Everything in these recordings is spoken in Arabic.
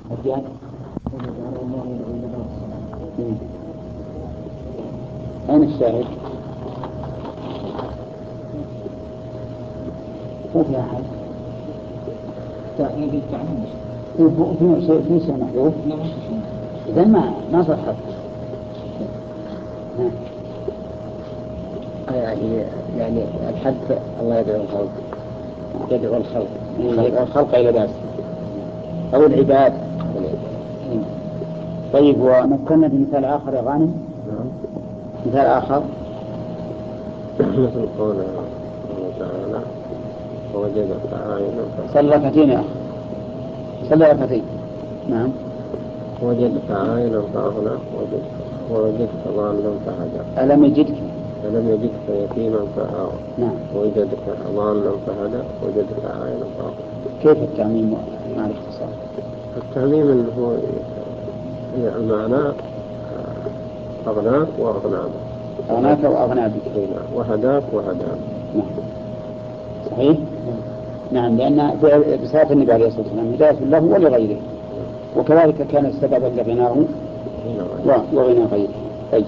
الجهل أين الشاهد؟ ما في أحد في شيء محذوف إذا ما صح يعني الحد الله يدعو الخلق يدعو الخلق إلى ناس أو العباد. طيب ومثلنا بمثال آخر يا غانم. مثال آخر مثل قوله تعالى ووجدك عائلا صلى ركعتين يا أخي صلى ركعتين. نعم. وجدك عائلا فأغنى ووجدك ضالا فهدى. ألم يجدك يتيما فآوى. نعم. ووجدك ضالا فهدى ووجدك عائلا فأغنى. كيف التعميم مع الاختصار؟ التعميم اللي هو المعنى أغناك وأغنى أغناك وأغنى بك وهداك وهداك. نعم صحيح. نعم لأن رسالة النبي عليه الصلاة والسلام هداية له ولغيره وكذلك كان السبب لغناه وغنى غيره. طيب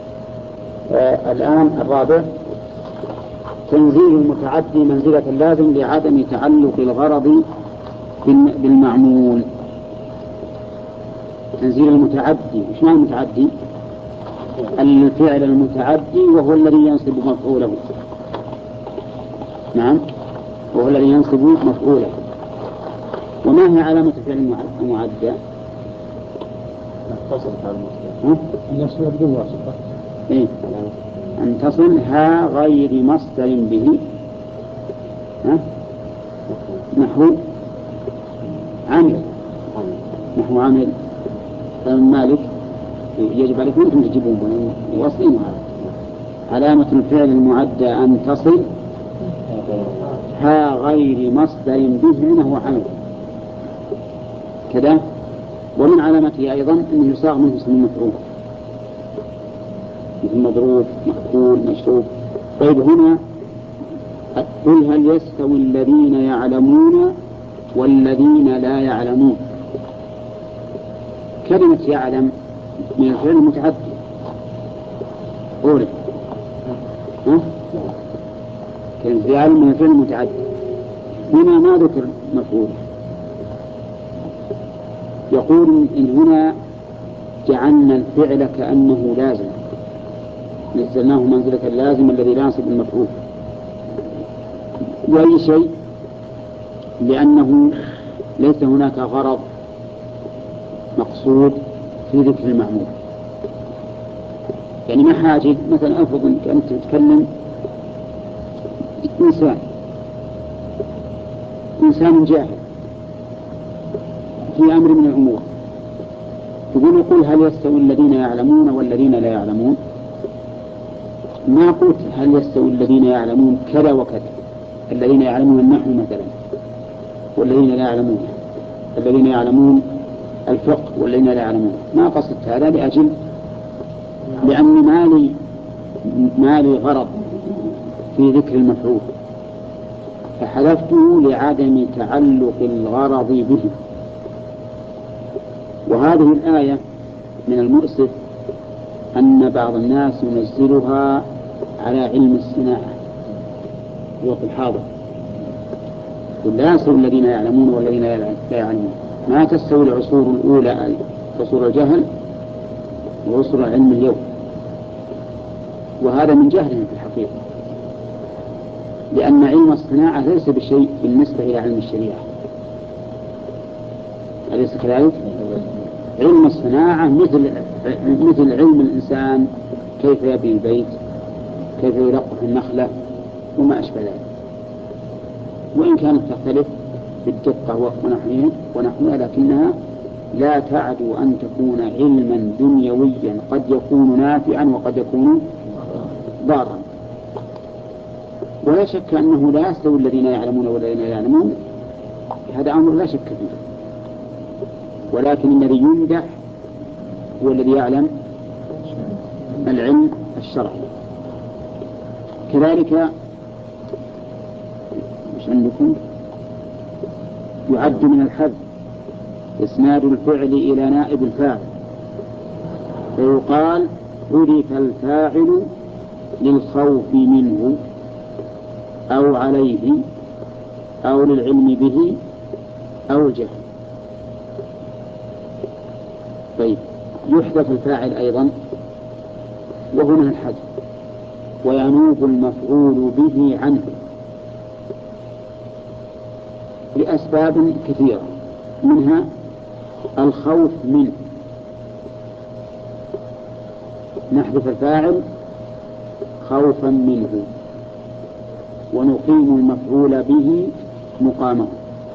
الآن الرابع تنزيل المتعدي منزلة اللازم لعدم تعلق الغرض بالمعمول. تنزيل المتعدي ايش معنى المتعدي؟ الفعل المتعدي وهو الذي ينصب مفعوله. نعم وهو الذي ينصب مفعوله. وما هي علامة الفعل المعدى؟ أن تصل ها غير مصدر به نحو عامل مالك يجب عليكم أن تجيبون وصلين. علامة الفعل المعدى أن تصل ها غير مصدر به نحو عامل كذا. ومن علامته أيضا أنه يصاغ منه اسم المفعول مثل مضروب مأكول مشروب. طيب هنا قل هل يستوي الذين يعلمون والذين لا يعلمون. كلمة يعلم من الفعل المتعدي قوله كلمة يعلم من الفعل المتعدي هنا ما ذكر مفعول. يقول إن هنا جعلنا الفعل كأنه لازم نزلناه منزلة اللازم الذي لا ينصب المفعول. وأي شيء لأنه ليس هناك غرض مقصود في ذكر المعمول. يعني ما حاجة مثلا أفرض أنك أنت تتكلم إنسان جاهل في أمر من الأمور يقول هل يستوي الذين يعلمون والذين لا يعلمون. ما قلت هل يستوي الذين يعلمون كذا وكذا الذين يعلمون النحو مثلا والذين لا يعلمون الذين يعلمون الفقه والذين لا يعلمون. ما قصدت هذا لأن ما لي غرض في ذكر المفعول فحذفته لعدم تعلق الغرض به. وهذه الآية من المؤسف أن بعض الناس ينزلها على علم الصناعة في الوقت الحاضر. لا يستوي الذين يعلمون والذين لا يعلمون. ما تستوي العصور الأولى عصور الجهل وعصور العلم اليوم. وهذا من جهلهم في الحقيقة لأن علم الصناعة ليس بشيء بالنسبة إلى علم الشريعة. أليس كذلك؟ علم الصناعة مثل علم الإنسان كيف يبني البيت كيف يلقح النخلة وما أشبه ذلك. وإن كانت تختلف بالدقة ونحوها لكنها لا تعدو أن تكون علما دنيويا قد يكون نافعا وقد يكون ضارا. ولا شك أنه لا يستوي الذين يعلمون والذين لا يعلمون. هذا أمر لا شك فيه. ولكن الذي يمدح هو الذي يعلم العلم الشرعي. كذلك مش عندكم يعد من الحذف إسناد الفعل إلى نائب الفاعل، فيقال حذف الفاعل للخوف منه أو عليه أو للعلم به أو الجهل. طيب، يحذف الفاعل أيضا وهنا الحذف، وينوب المفعول به عنه لأسباب كثيرة، منها الخوف منه، نحذف الفاعل خوفا منه ونقيم المفعول به مقامه.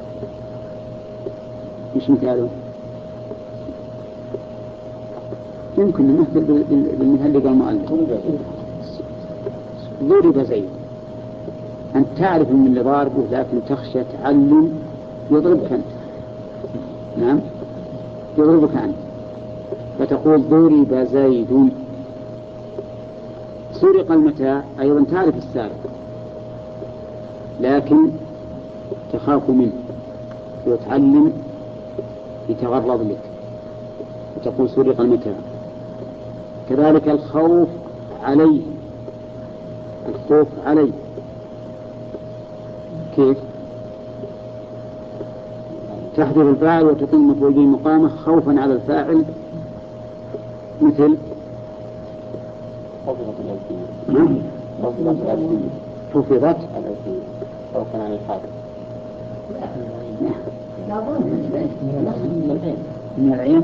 إيش مثاله؟ يمكن نمثل بالمثال اللي قال المؤلف ضرب زيد. أنت تعرف من اللي ضاربه لكن تخشى تعلم يضربك أنت. نعم، يضربك أنت، فتقول ضرب زيد. سرق المتاع أيضا تعرف السارق لكن تخاف منه وتعلم يتغرض لك وتقول سرق المتاع. كذلك الخوف عليه، الخوف عليه كيف؟ تحذف الفاعل وتقيم مفعول به مقامه خوفا على الفاعل، مثل حفظت خوفا عن الحافظ من العين.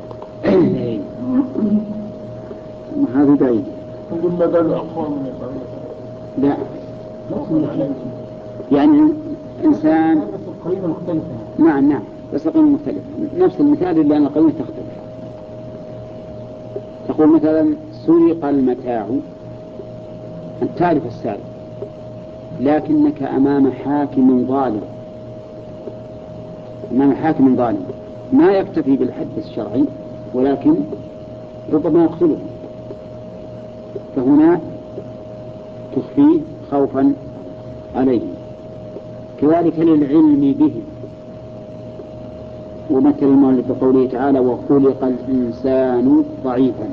هذه بعيد. لا، يعني إنسان نعم بس القرينة مختلفة، نفس المثال إلا أن القرينة تختلف. تقول مثلا سرق المتاع، أن تعرف السارق لكنك أمام حاكم ظالم، أمام حاكم ظالم ما يكتفي بالحد الشرعي ولكن ربما يقتله، فهنا تخفيه خوفا عليه. كذلك للعلم به، ومثل المؤلف بقوله تعالى وخلق الإنسان ضعيفا.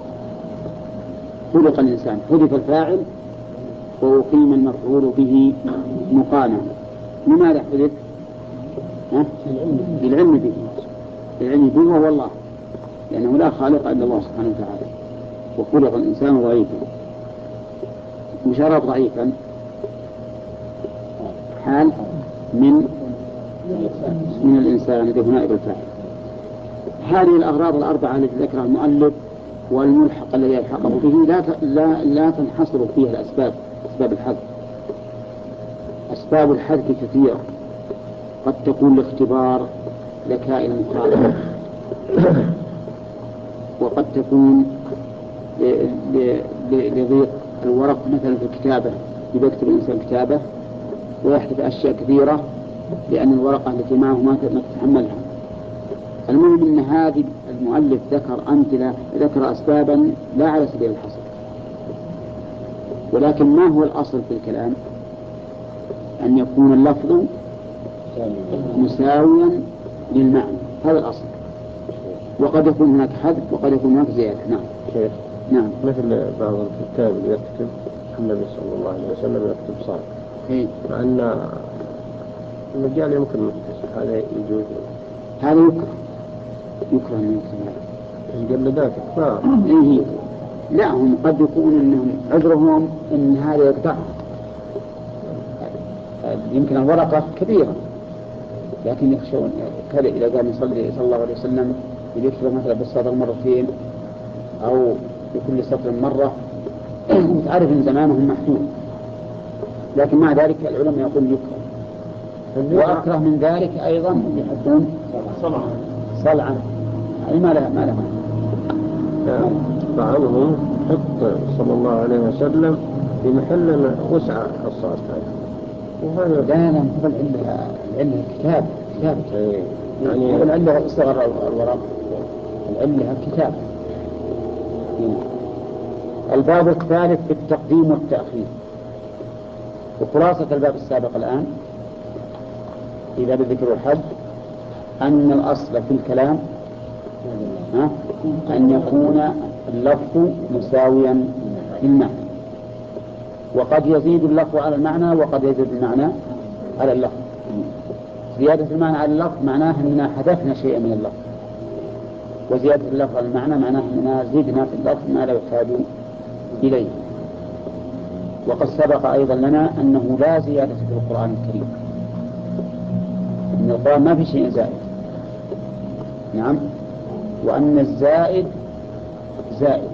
خلق الإنسان، حذف الفاعل وأقيم المفعول به مقاما. لماذا حذف؟ للعلم به، للعلم به وهو الله، لأنه لا خالق إلا الله سبحانه وتعالى. وخلق الإنسان ضعيفا، مشارب ضعيفا حال من الإنسان الذي نائب الفاعل. هذه الأغراض الأربعة التي ذكرها المؤلف والملحق الذي يلحقه به لا تنحصر فيها الأسباب، أسباب الحذف. أسباب الحذف كثيرة، قد تكون لاختبار ذكاء المخاطب، وقد تكون لضيق الورق مثلا في الكتابة، يكتب الإنسان كتابة ويحذف أشياء كثيرة لأن الورقة التي معه ما تتحملها. المهم أن هذه المؤلف ذكر أمثلة، ذكر أسبابا لا على سبيل الحصر، ولكن ما هو الأصل في الكلام؟ أن يكون اللفظ مساويا للمعنى، هذا الأصل. وقد يكون هناك حذف وقد يكون هناك زيادة. نعم شيخ. نعم، مثل بعض الكتاب اللي يكتب النبي صلى الله عليه وسلم يكتب صار، مع أن المجال يمكن مختصر، هذا يجوز؟ هذا يكره أن يكتب الجلدات كفار. إيه، لا، هم قد يكون إنهم عذرهم إن هذا يقطع، يمكن الورقة كبيرة لكن يخشون كذا إذا قام يصلي صلى الله عليه وسلم يكتب مثلا بالسطر مرتين أو بكل سطر مرة، وتعرف إن زمانهم محدود، لكن مع ذلك العلماء يقول يكره. وأكره من ذلك أيضا يحبون صلعا، أي ما لها بعضهم حط صلى الله عليه وسلم في محل وسع الصاد هذا، وهذا لا مقبل عندها كتاب يعني عندها صغر الورق، عندها كتاب. الباب الثالث في التقديم والتأخير. وخلاصة الباب السابق الآن إذا بذكر الحد أن الأصل في الكلام أن يكون اللفظ مساويا في المعنى، وقد يزيد اللفظ على المعنى وقد يزيد المعنى على اللفظ. زيادة المعنى على اللفظ معناه أننا حذفنا شيئا من اللفظ، وزيادة اللفظ على المعنى معناه أننا زدنا في اللفظ ما لا يحتاج إليه. وقد سبق أيضا لنا أنه لا زيادة في القرآن الكريم، إن القرآن ما في شيء زائد. نعم. وأن الزائد زائد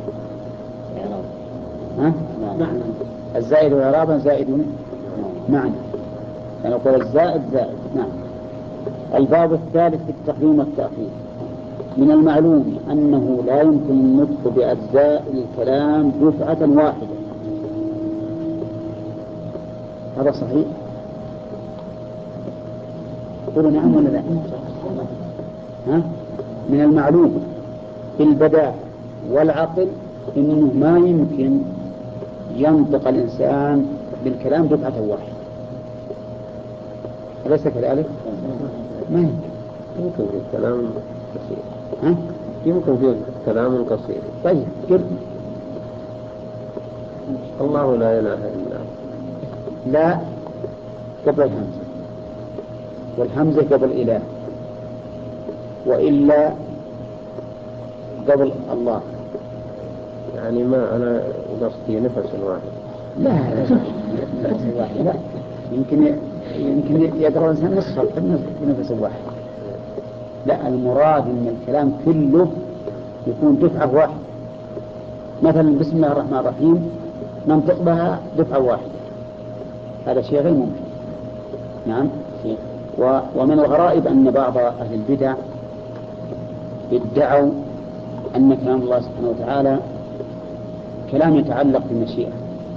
الزائد إعرابا زائد معنى، يعني نقول الزائد زائد. نعم. الباب الثالث في التقديم والتأخير. من المعلوم أنه لا يمكن النطق بأجزاء الكلام دفعة واحدة. هذا صحيح؟ قولوا نعم ولا لا؟ من المعلوم بالبداهة والعقل إنه ما يمكن ينطق الإنسان بالكلام دفعة واحدة. أليس كذلك؟ ما يمكن في الكلام قصير. يمكن في كلام قصير. طيب قل. الله لا إله إلا لا قبل الهمزة، والهمزة قبل إله، وإلا قبل الله. يعني ما أنا قصدي نفس واحد. لا نفس واحد لا، يمكن يقرأ الإنسان نصف نفس واحد. لا، المراد من الكلام كله يكون دفعة واحدة. مثلا بسم الله الرحمن الرحيم ننطق بها دفعة واحدة، هذا شيء غير ممكن. نعم. ومن الغرائب أن بعض أهل البدع ادعوا أن كلام الله سبحانه وتعالى كلام يتعلق بالمشيئة،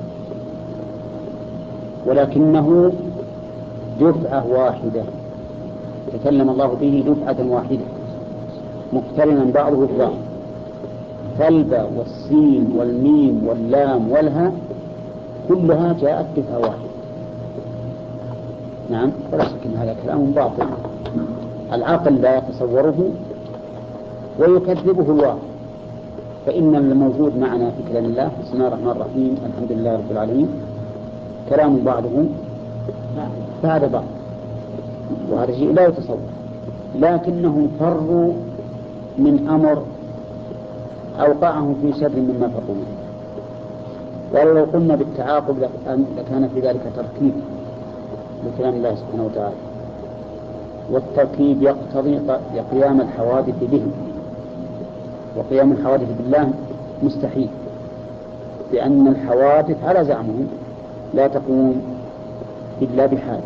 ولكنه دفعة واحدة، تكلم الله به دفعة واحدة مقترنا بعضه ببعض، فالباء والسين والميم واللام والهاء كلها جاءت دفعة واحدة. نعم. ولا شك أن هذا كلام باطل، العقل لا يتصوره ويكذبه الواقع. فإن الموجود معنا في كلام الله بسم الله الرحمن الرحيم الحمد لله رب العالمين كلام بعضه بعد بعض، وهذا شيء لا يتصور، لكنهم فروا من أمر أوقعهم في شر مما فروا منه. ولو قلنا بالتعاقب لكان في ذلك تركيب لكلام الله سبحانه وتعالى، والتركيب يقتضي قيام الحوادث به، وقيام الحوادث بالله مستحيل، لأن الحوادث على زعمهم لا تقوم إلا بحال.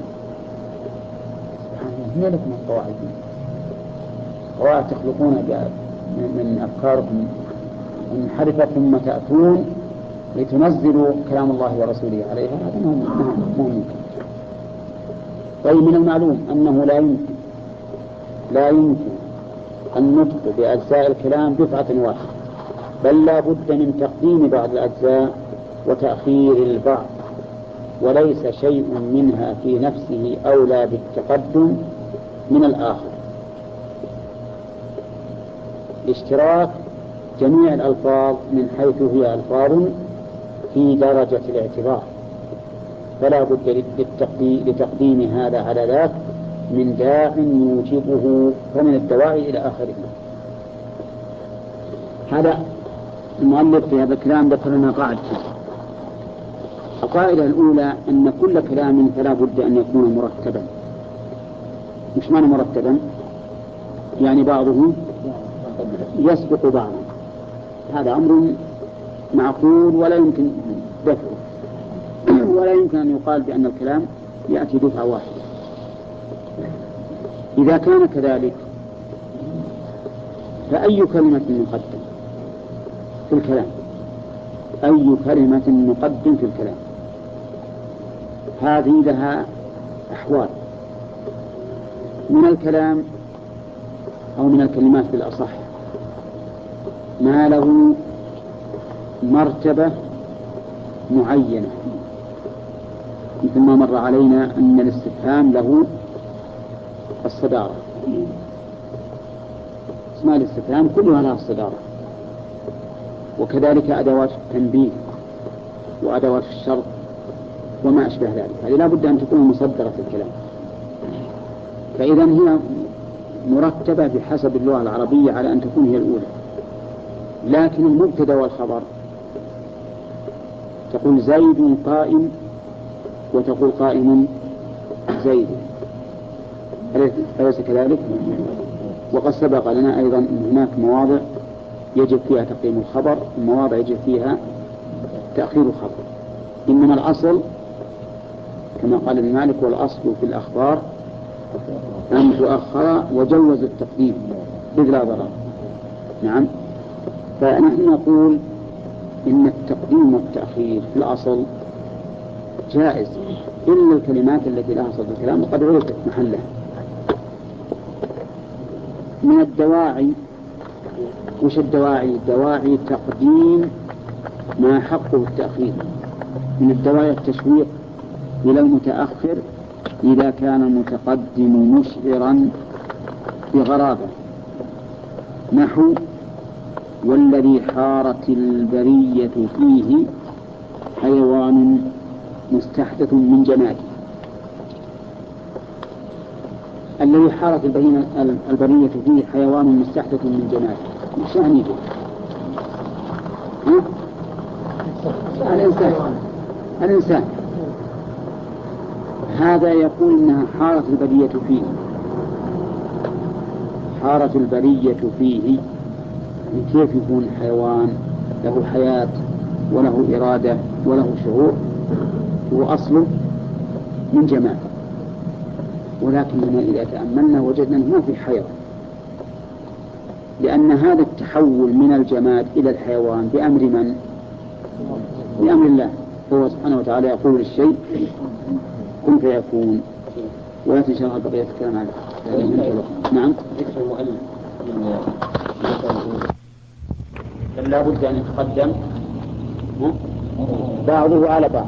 هي لكم القواعد، قواعد تخلقون من أفكاركم منحرفة ثم تأتون لتنزلوا كلام الله ورسوله عليها، هذا مهم. طيب، من المعلوم أنه لا يمكن النطق بأجزاء الكلام دفعة واحدة، بل لا بد من تقديم بعض الأجزاء وتأخير البعض، وليس شيء منها في نفسه أولى بالتقدم من الآخر، لاشتراك جميع الألفاظ من حيث هي ألفاظ في درجة الاعتبار، فلا بد لتقديم هذا على ذاك من داع يوجبه، ومن الدواعي إلى آخره. هذا المؤلف في هذا الكلام ذكر لنا قاعدتين. القاعدة الأولى أن كل كلام فلا بد أن يكون مرتبا. مش معنى مرتبا؟ يعني بعضه يسبق بعضا، هذا أمر معقول ولا يمكن دفعه، ولا يمكن أن يقال بأن الكلام يأتي دفعة واحدة. إذا كان كذلك فأي كلمة نقدم في الكلام؟ أي كلمة نقدم في الكلام؟ هذه لها أحوال. من الكلام أو من الكلمات بالأصح ما له مرتبة معينة، مثل ما مر علينا أن الاستفهام له الصدارة، أسماء الاستفهام كلها لها الصدارة، وكذلك أدوات التنبيه وأدوات الشرط وما أشبه ذلك، هذه لا بد أن تكون مصدرة في الكلام. فإذا هي مرتبة بحسب اللغة العربية على أن تكون هي الأولى. لكن المبتدأ والخبر تقول زيد قائم وتقول قائم زيد، أليس كذلك؟ وقد سبق لنا أيضا أن هناك مواضع يجب فيها تقديم الخبر ومواضع يجب فيها تأخير الخبر. إنما الأصل كما قال ابن مالك والأصل في الأخبار أن تؤخر وجوز التقديم إذ لا ضرر. نعم. فنحن نقول إن التقديم والتأخير في الأصل جائز إلا الكلمات التي لها صدر الكلام وقد عرفت محلها. من الدواعي، وش الدواعي؟ دواعي تقديم ما حقه التأخير. من الدواعي التشويق إلى المتأخر إذا كان المتقدم مشعرا بغرابة، نحو والذي حارت البرية فيه حيوان مستحدث من جماله. الذي حارت البرية فيه حيوان مستحدث من جماله، مش يعني الإنسان هذا يقول إنها حارت البرية فيه. حارت البرية فيه كيف يكون حيوان له حياة وله إرادة وله شعور وأصله من جمال؟ ولكننا إذا تأملنا وجدنا ما في حيوان، لأن هذا التحول من الجماد إلى الحيوان بأمر من؟ بأمر الله. هو سبحانه وتعالى يقول للشيء كن فيكون. ولا تنشرها بقية الكلام عنه. نعم. ذكر المؤلف لا بد أن يتقدم بعضه على بعض.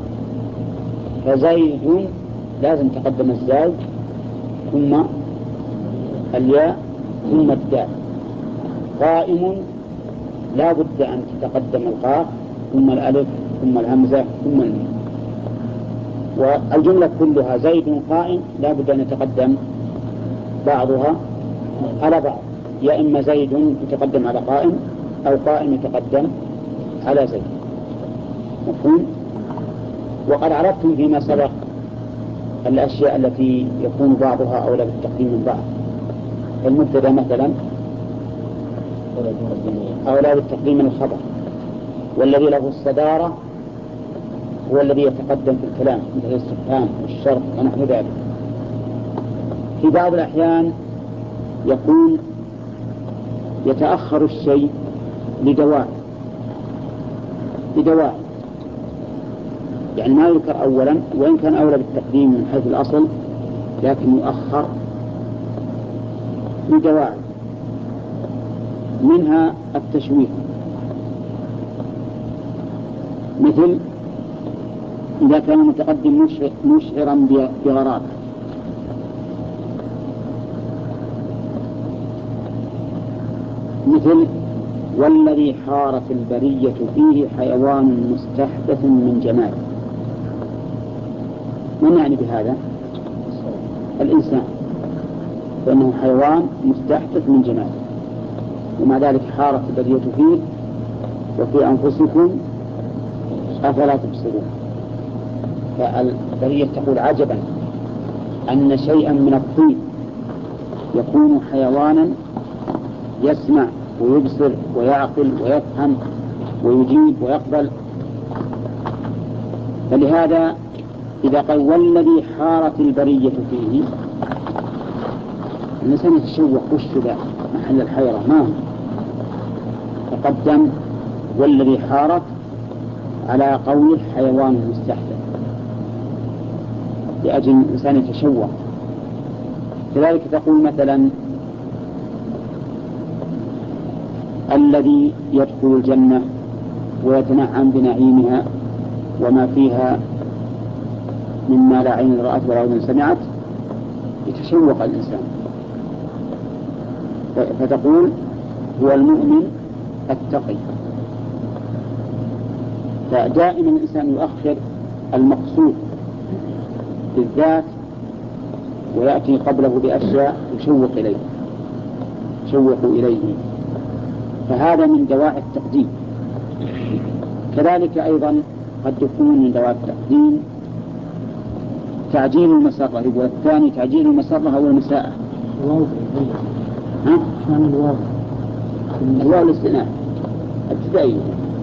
فزيد لازم تقدم الزايد ثم الياء ثم الدال. قائم لا بد أن تتقدم القاف ثم الألف ثم الهمزة ثم الميم. والجملة كلها زيد قائم لا بد أن يتقدم بعضها على بعض، يا إما زيد يتقدم على قائم أو قائم يتقدم على زيد. مفهوم؟ وقد عرفتم فيما سبق الأشياء التي يكون بعضها أولى بالتقديم من بعض. المبتدأ مثلا أولى بالتقديم من الخبر، والذي له الصدارة هو الذي يتقدم في الكلام مثل الاستفهام والشرط ونحو ذلك. في بعض الأحيان يكون يتأخر الشيء لدواعي، يعني ما يذكر أولا وإن كان أولى بالتقديم من حيث الأصل، لكن يؤخر لدواعي، منها التشويق، مثل إذا كان المتقدم مشعرا بغرابة، مثل والذي حارت البرية فيه حيوان مستحدث من جمال. من يعني بهذا؟ الإنسان، لأنه حيوان مستحدث من جمال، ومع ذلك حارت البرية فيه وفي أنفسكم أفلا تبصرون. فالبرية تقول عجبا أن شيئا من الطين يكون حيوانا يسمع ويبصر ويعقل ويفهم ويجيب ويقبل. فلهذا إذا قال والذي حارت البرية فيه، الإنسان يتشوق وش ذا محل الحيرة ما هو، تقدم والذي حارت على قول حيوان مستحدث لأجل الإنسان يتشوق. كذلك تقول مثلا الذي يدخل الجنة ويتنعم بنعيمها وما فيها مما لا عين رأت ولا أذن سمعت، يتشوق الإنسان. فتقول هو المؤمن التقي. فدائما الإنسان يؤخر المقصود بالذات ويأتي قبله بأشياء يشوق إليه، فهذا من دواعي التقديم. كذلك أيضا قد يكون من دواعي التقديم تعجيل المسرة، والثاني تعجيل المسرة أو المساءة. الواو الاستئناف ابتدائي.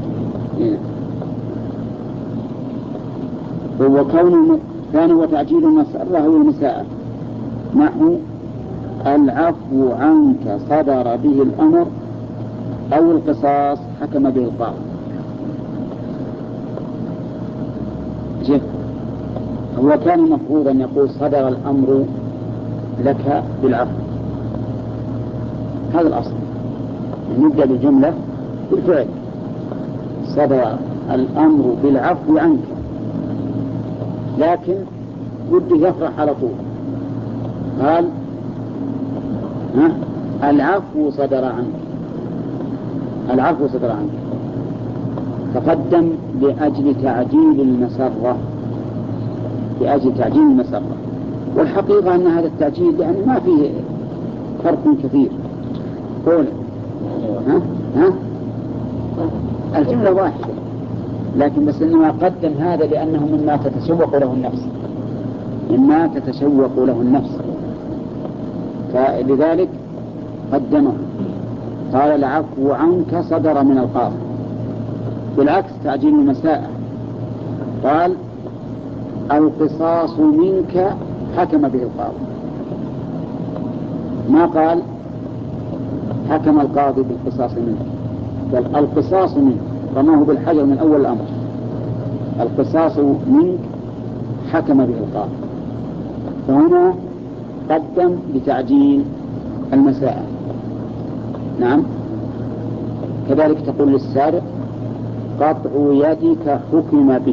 وكون الثاني وتعجيل المسرة أو المساءة، نحو العفو عنك صدر به الأمر أو القصاص حكم به القاضي. هو كان المفروض أن يقول صدر الأمر لك بالعفو، هذا الأصل، نبدأ بالجملة بالفعل، صدر الأمر بالعفو عنك، لكن وده يفرح على طول، قال العفو صدر عنك، العفو صدر عنك، تقدم لأجل تعجيل المسرة، لأجل تعجيل المسرة. والحقيقة أن هذا التعجيل يعني ما فيه فرق كثير، قول الجملة واحدة، لكن بس إنما قدم هذا لأنه مما تتشوق له النفس، مما تتشوق له النفس، فلذلك قدمه، قال العفو عنك صدر من القاضي. بالعكس تعجيل المساءة، قال القصاص منك حكم به القاضي، ما قال حكم القاضي بالقصاص منك، بل القصاص منك، رماه بالحجر من أول الأمر، القصاص منك حكم به القاضي، فهنا قدم لتعجيل المساءة. نعم. كذلك تقول للسارق قطع يدك حكم به،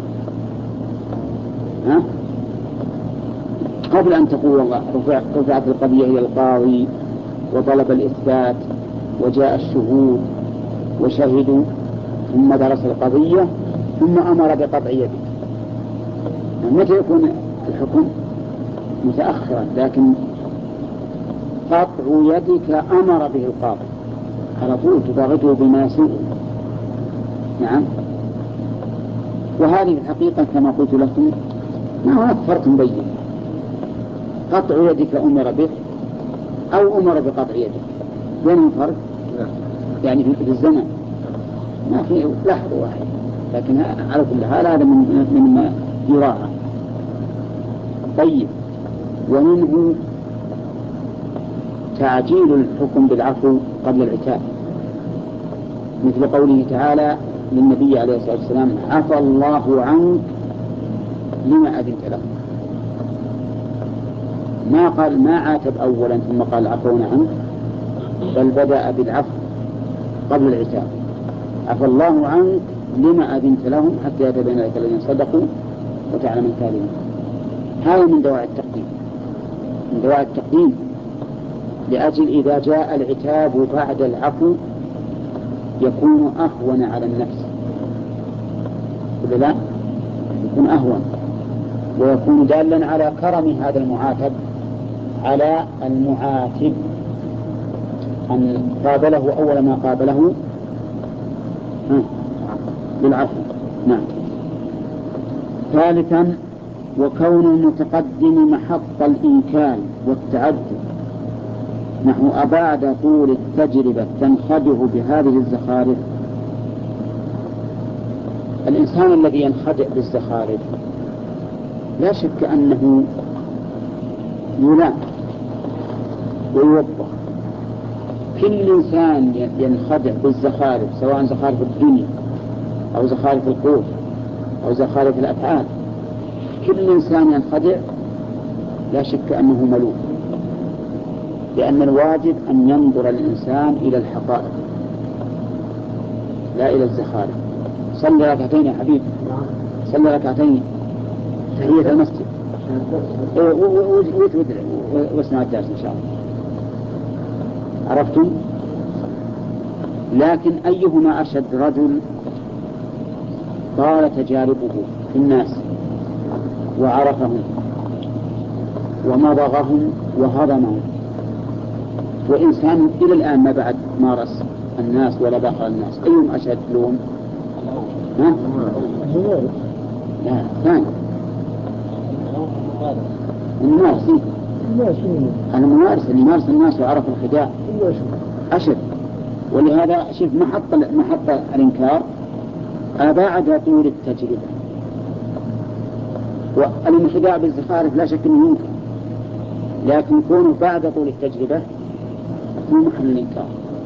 قبل أن تقول والله رفعت القضية إلى القاضي وطلب الإثبات وجاء الشهود وشهدوا ثم درس القضية ثم أمر بقطع يدك، متى يكون الحكم؟ متأخرا، لكن قطع يدك أمر به القاضي على طول، تضاغطه بما يسوء. نعم. وهذه الحقيقة كما قلت لكم ما هناك فرق بين قطع يدك أمر به أو أمر بقطع يدك، بينهم فرق يعني في الزمن ما في لحظة واحدة، لكن على كل حال هذا من يراعى. طيب، ومنه تعجيل الحكم بالعفو قبل العتاب، مثل قوله تعالى للنبي عليه الصلاة والسلام عفى الله عنك لما أذنت له، ما قال ما عاتب أولا ثم قال عفونا عنك، بل بدأ بالعفو قبل العتاب، عفى الله عنك لما أذنت لهم حتى يتبين لك الذين صدقوا وتعلم الكاذبين. هذا من دواعي التقديم، من دواعي التقديم، لأجل إذا جاء العتاب بعد العفو يكون أهون على النفس، ولا لا؟ يكون أهون، ويكون دالا على كرم هذا المعاتب على المعاتب، أن قابله أول ما قابله بالعفو. نعم. ثالثا، وكون المتقدم محط الإنكار والتعدد، نحو أبعد طول التجربة تنخدع بهذه الزخارف. الإنسان الذي ينخدع بالزخارف لا شك أنه يلام ويوبخ. كل إنسان ينخدع بالزخارف، سواء زخارف الدنيا أو زخارف القول أو زخارف الأفعال، كل إنسان ينخدع لا شك أنه ملوم، لأن الواجب أن ينظر الإنسان إلى الحقائق لا إلى الزخارف. صلي ركعتين يا حبيبي، صلي ركعتين تحية المسجد واسمع الدرس إن شاء الله. عرفتم؟ لكن أيهما أشد؟ رجل طال تجاربه في الناس وعرفهم ومضغهم وهضمهم، وإنسان إلى الآن ما بعد مارس الناس ولا بقى الناس، أيهم أشد لون؟ ها؟ لا، ثاني الممارس اللي مارس الناس وعرف الخداع أشد. ولهذا شوف محط الإنكار بعد طول التجربة. والانخداع بالزخارف لا شك أنه ينكر، لكن كونه بعد طول التجربة في محل الإنكار.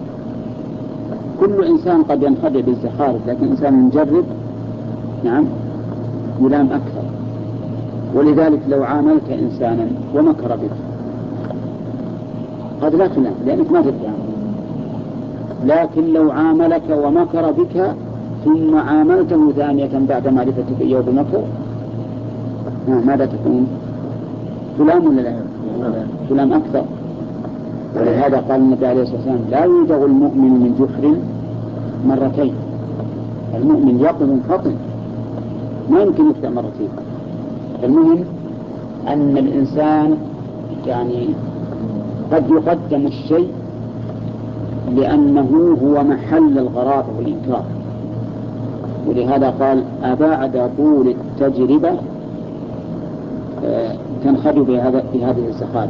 كل إنسان قد ينخدع بالزخارف، لكن إنسان مجرب نعم يلام أكثر. ولذلك لو عاملت إنسانا ومكر بك قد لا تلام لأنك ما تدري عنه، لكن لو عاملك ومكر بك ثم عاملته ثانية بعد معرفتك إياه بمكر ماذا تكون؟ تلام ولا لا؟ تلام أكثر. ولهذا قال النبي عليه الصلاة والسلام لا يوجد المؤمن من جحر مرتين. المؤمن يقظ فطن ما يمكن يخطئ مرتين. المهم أن الإنسان يعني قد يقدم الشيء لأنه هو محل الغرابة والإنكار، ولهذا قال أبعد طول التجربة تنخدع بهذه الزخارف.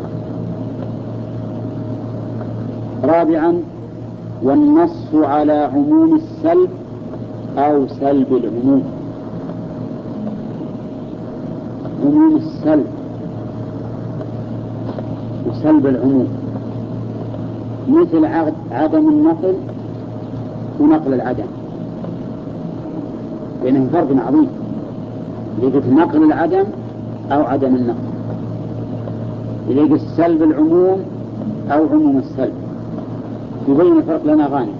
رابعا والنص على عموم السلب أو سلب العموم. عموم السلب وسلب العموم مثل عدم النقل ونقل العدم، بينهم فرق عظيم. يجب نقل العدم أو عدم النقل، يجب سلب العموم أو عموم السلب. يبين الفرق لنا غانم.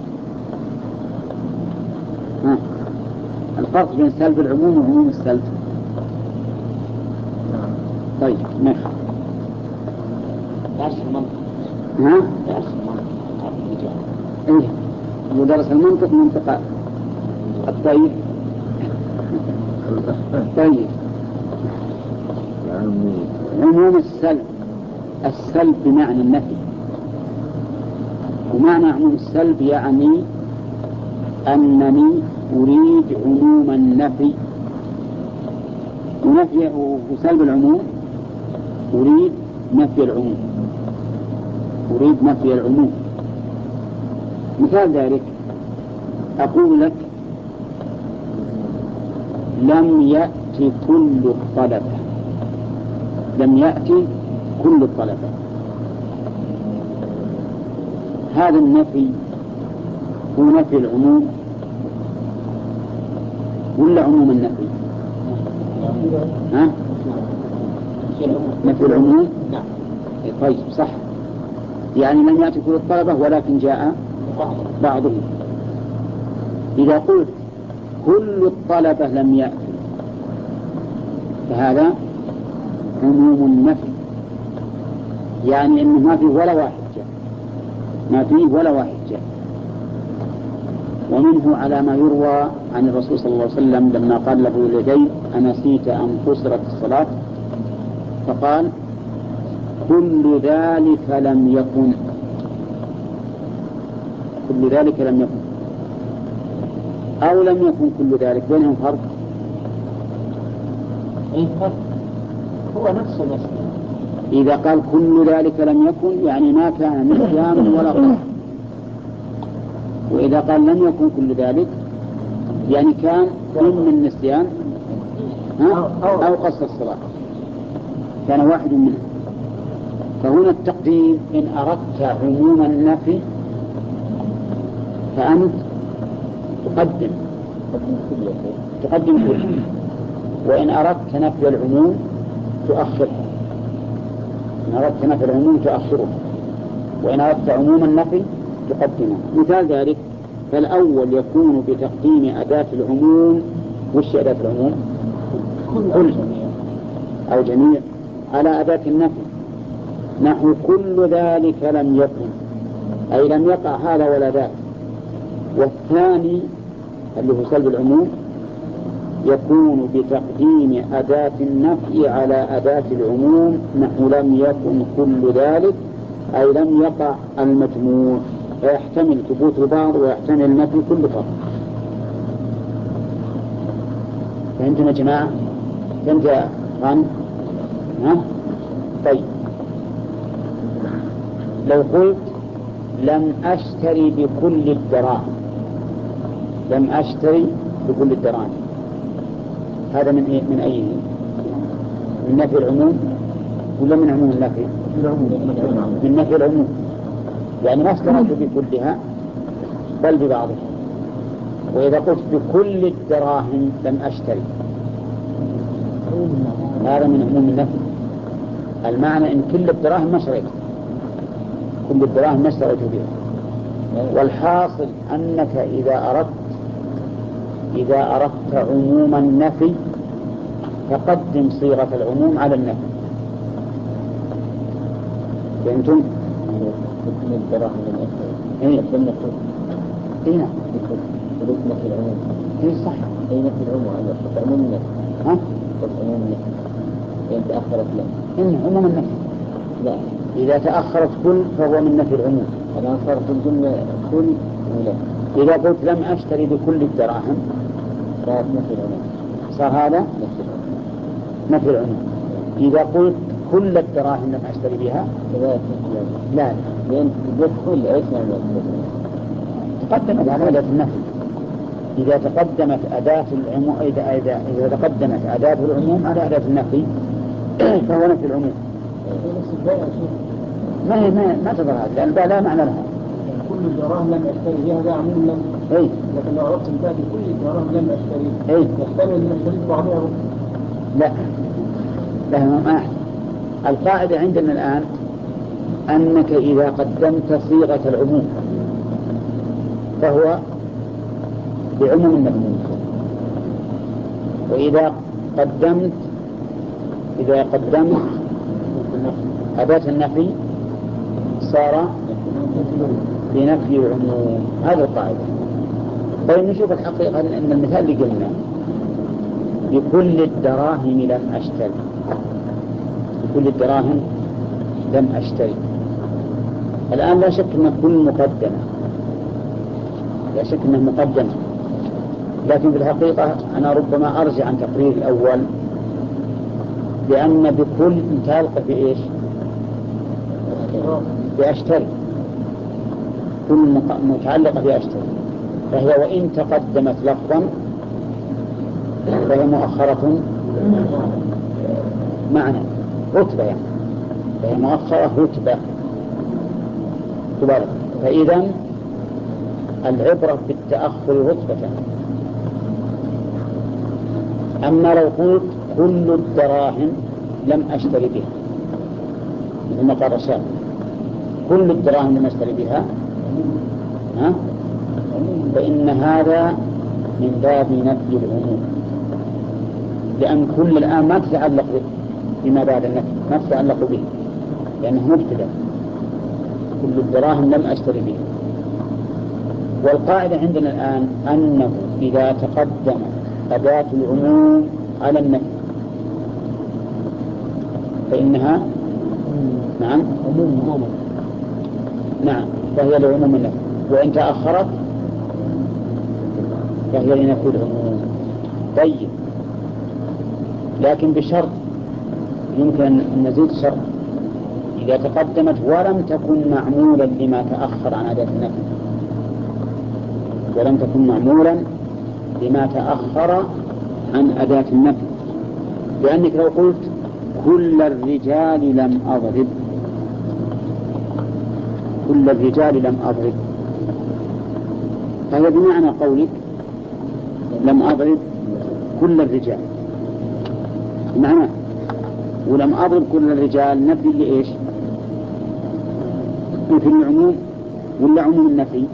الفرق بين سلب العموم وعموم السلب. طيب ماشي. درس المنطق. درس المنطق. إيه ودرس المنطق منطقة الطيب. طيب عموم السلب. السلب بمعنى النفي، ومعنى عموم السلب يعني أنني أريد عموم النفي ونفي وسلب العموم أريد نفي العموم. أريد نفي العموم. مثال ذلك أقول لك لم يأتي كل الطلبة. لم يأتي كل الطلبة. هذا النفي هو نفي العموم ولا عموم النفي؟ نفي العموم. طيب صح، يعني لم يأتي كل الطلبة ولكن جاء بعضهم. إذا قلت كل الطلبة لم يأتوا فهذا عموم النفي، يعني إنه ما فيه ولا واحد جاء، ما فيه ولا واحد جاء. ومنه على ما يروى عن الرسول صلى الله عليه وسلم لما قال له اليدين أنسيت أن قصرت الصلاة فقال كل ذلك لم يكن. كل ذلك لم يكن أو لم يكن كل ذلك، بينهم فرق. أي فرق، هو نفس المسألة. إذا قال كل ذلك لم يكن يعني ما كان نسيان ولا قصر، وإذا قال لم يكن كل ذلك يعني كان إما النسيان أو قصر الصلاة، كان واحد منه. فهنا التقديم إن أردت عموم النفي فأنت تقدم كله، وإن أردت نفي العموم تؤخره. إن أردت نفي العموم تؤخره، وإن أردت عموم النفي تقدمه. مثال ذلك فالأول يكون بتقديم أداة العموم. وش أداة العموم؟ كل أو جميع على أداة النفي، نحو كل ذلك لم يكن. أي لم يقع هذا ولا ذاك. والثاني اللي هو سلب العموم يكون بتقديم أداة النفي على أداة العموم، نحو لم يكن كل ذلك، أي لم يقع المجموع، فيحتمل ثبوت البعض ويحتمل نفي كل فرد. فهمتم يا جماعة؟ فهمت يا خان؟ ها؟ طيب لو قلت لم أشتري بكل الدراهم، لم أشتري بكل الدراهم، هذا من إيه؟ من أي؟ من نفي العموم ولا من عموم النفي؟ من نفي العموم، يعني ما اشتريت بكلها بل ببعضها. وإذا قلت بكل الدراهم لم أشتري، هذا من عموم النفي. المعنى إن كل الدراهم ما شريت، كل الدراهم ما اشتريت بها. والحاصل أنك إذا أردت عموم النفي فقدم صيغة العموم على النفي. فهمتم؟ كل الدراهم لم أشتري. إيه؟ إيه نعم. نفي العموم. إيه صح. أي نفي العموم على عموم النفي. ها؟ عموم النفي. إن تأخرت لا. إن عموم النفي. لا. إذا تأخرت كل فهو من نفي العموم. أنا صارت الجملة كل ولا. إذا قلت لم أشتري بكل الدراهم صارت نفي العموم. صار هذا نفي العموم. إذا قلت كل الدراهم لم أشتري بها لا، لأن كل إيش يعني تقدمت على أداة النفي. إذا تقدمت أداة العموم، إذا تقدمت أداة العموم على أداة النفي فهو نفي العموم. ما تظهر هذا لأن لا معنى لها. كل الدراهم لم أشتري بها هذا عموم لم. أي. لكن لو عرفت تأتي كل الدراهم لم أشتري. أي. يحتمل أن أشتري بعضها. لا ما القاعدة عندنا الآن أنك إذا قدمت صيغة العموم فهو بعموم النفي، وإذا قدمت أداة النفي صار بنفي العموم. هذا القاعدة. طيب نشوف الحقيقة أن المثال اللي قلنا بكل الدراهم لم أشتري، بكل الدراهم لم أشتري، الآن لا شك أن كل مقدمة، لا شك أنه مقدمة، لكن في الحقيقة أنا ربما أرجع عن تقرير الأول لأن بكل متعلقة بإيش؟ بأشتري، كل متعلقة بأشتري، فهي وإن تقدمت لفظا فهي مؤخرة معنى رتبة، يعني فهي مؤخرة رتبة. فإذا العبرة بالتأخر رتبة. أما لو قلت كل الدراهم لم أشتري بها مثل ما قال رشاد، كل الدراهم لم أشتري بها، فإن هذا من باب نفي العموم، لأن كل الآن ما تتعلق بما بعد النفي، ما تتعلق به لأنه مبتدأ. كل الدراهم لم أشتري بها. والقاعدة عندنا الآن أنه إذا تقدم أداة العموم على النفي فإنها نعم فهي لعموم النفي، وإن تأخرت فهي لنفي العموم. طيب لكن بشرط، يمكن أن نزيد شرط، إذا تقدمت ولم تكن معمولا لما تأخر عن أداة النفي، ولم تكن معمولا لما تأخر عن أداة النفي، لأنك لو قلت كل الرجال لم أضرب، كل الرجال لم أضرب، فهي بمعنى قولك لم أضرب كل الرجال، بمعنى ولم أضرب كل الرجال نفي لإيش؟ نفي العموم ولا عموم النفي؟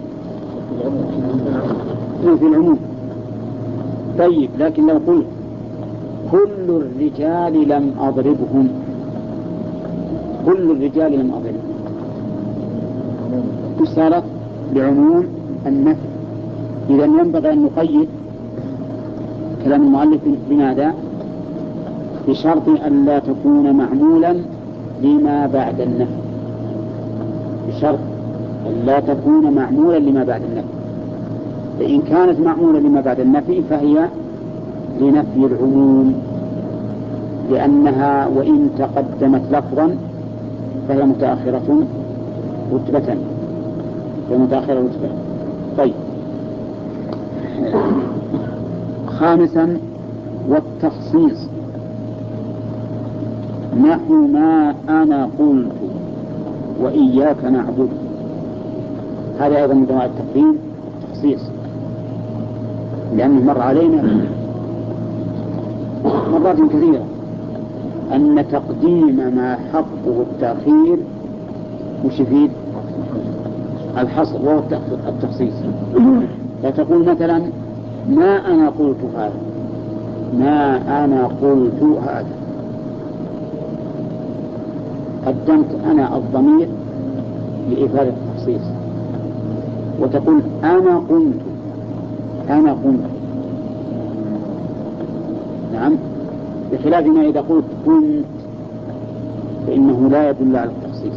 نفي العموم. طيب لكن لو قلت كل الرجال لم أضربهم، كل الرجال لم أضربهم، صارت بعموم النفي. إذا ينبغي أن نقيد كلام المؤلف بماذا؟ بشرط أن لا تكون معمولا لما بعد النفي، بشرط أن لا تكون معمولا لما بعد النفي. فإن كانت معمولا لما بعد النفي فهي لنفي العموم، لأنها وإن تقدمت لفظا فهي متأخرة رتبة، فهي متأخرة رتبة. طيب، خامسا والتخصيص، نحو ما أنا قلت وإياك نعبد، هذا أيضا من دواعي التقديم التخصيص، لأنه مر علينا مرات كثيرة أن تقديم ما حقه التأخير مش يفيد الحصر وهو التخصيص. فتقول مثلا ما أنا قلت هذا، ما أنا قلت هذا، قدمت أنا الضمير لإفادة التخصيص، وتقول أنا قمت، أنا قمت، نعم، بخلاف ما إذا قلت كنت فإنه لا يدل على التخصيص.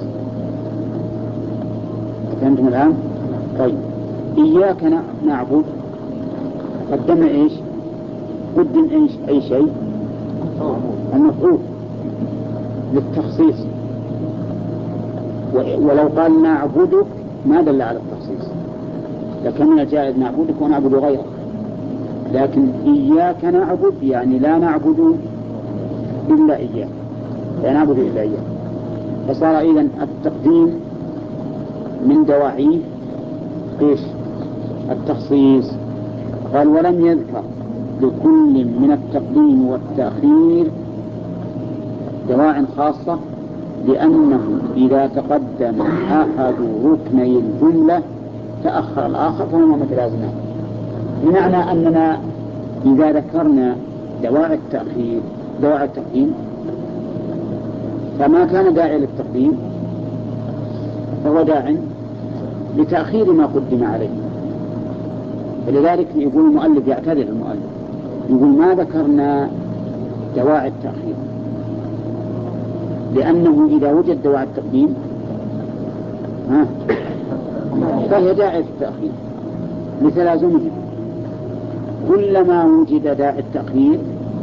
فهمتم الآن؟ طيب، إياك نعبد، قدمنا إيش؟ قدم إيش؟ أي شيء المفعول للتخصيص، ولو قال نعبدك ما دل على التخصيص، لكن من الجائز نعبدك ونعبد غيرك، لكن إياك نعبد يعني لا نعبد إلا إياك، لا نعبد إلا إياك. فصار إذن التقديم من دواعيه إيش؟ التخصيص. قال ولم يذكر لكل من التقديم والتأخير دواع خاصة، لأنه إذا تقدم أحد ركني الجملة تأخر الآخر فهما متلازمان. بمعنى أننا إذا ذكرنا دواعي التأخير دواعي التقديم فما كان داعي للتقديم فهو داع لتأخير ما قدم عليه. فلذلك يقول المؤلف، يعتذر المؤلف يقول ما ذكرنا دواعي التأخير، لأنه إذا وجد دواعي التقديم فهي داعي التأخير لتلازمه. كلما وجد داعي التأخير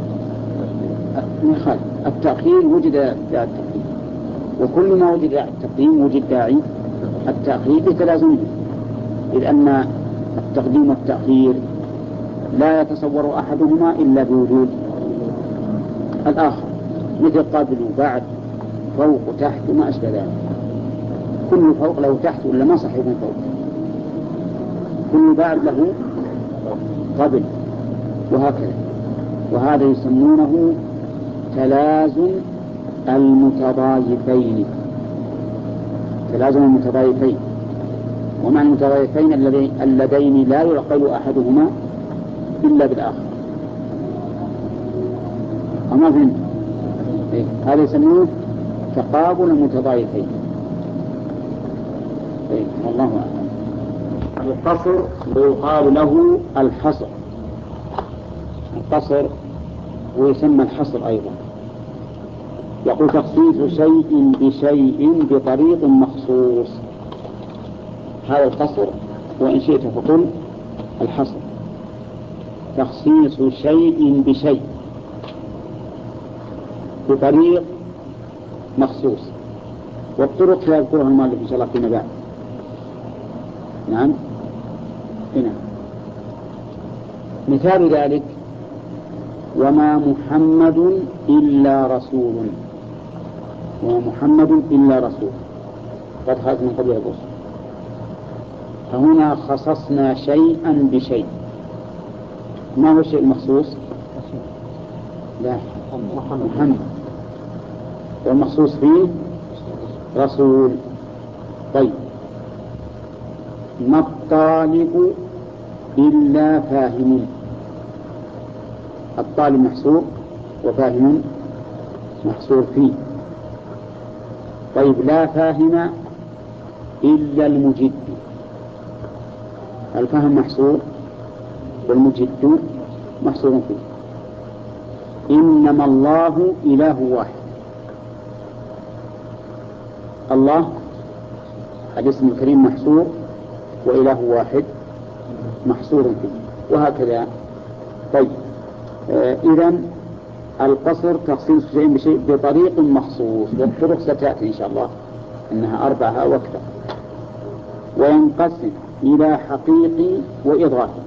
التأخير وجد داعي التقديم، وكل ما وجد داعي التقديم وجد داعي التأخير لتلازمه، إذ أن التقديم والتأخير لا يتصور أحدهما إلا بوجود الآخر، مثل قبل وبعد، فوق وتحت وما أشبه ذلك. كل فوق له تحت ولا ما صح يكون فوق، كل بعد له قبل، وهكذا. وهذا يسمونه تلازم المتضايفين، تلازم المتضايفين. ومعنى المتضايفين اللذين لا يعقل أحدهما إلا بالآخر. أما فهمت؟ هذا يسمونه تقابل المتضايفين. والله أعلم. القصر ويقال له الحصر، القصر ويسمى الحصر أيضا. يقول تخصيص شيء بشيء بطريق مخصوص، هذا القصر، وإن شئت فقل الحصر. تخصيص شيء بشيء بطريق مخصوص، والطرق سيذكرها المؤلف إن شاء الله فيما بعد. نعم، هنا مثال ذلك وما محمد إلا رسول، وما محمد إلا رسول قد خلت من قبل الرسل. فهنا خصصنا شيئا بشيء. ما هو الشيء المخصوص؟ لا، محمد، والمخصوص فيه رسول. طيب، ما الطالب إلا فاهم، الطالب محصور وفاهم محصور فيه. طيب، لا فاهم إلا المجد. الفهم محصور والمجد محصور فيه. إنما الله إله واحد. الله الاسم الكريم محصور وإله واحد محصور فيه، وهكذا. طيب إذن القصر تخصيص شيء بشيء بطريق مخصوص، والطرق ستأتي إن شاء الله أنها 4 أو أكثر. وينقسم إلى حقيقي وإضافي،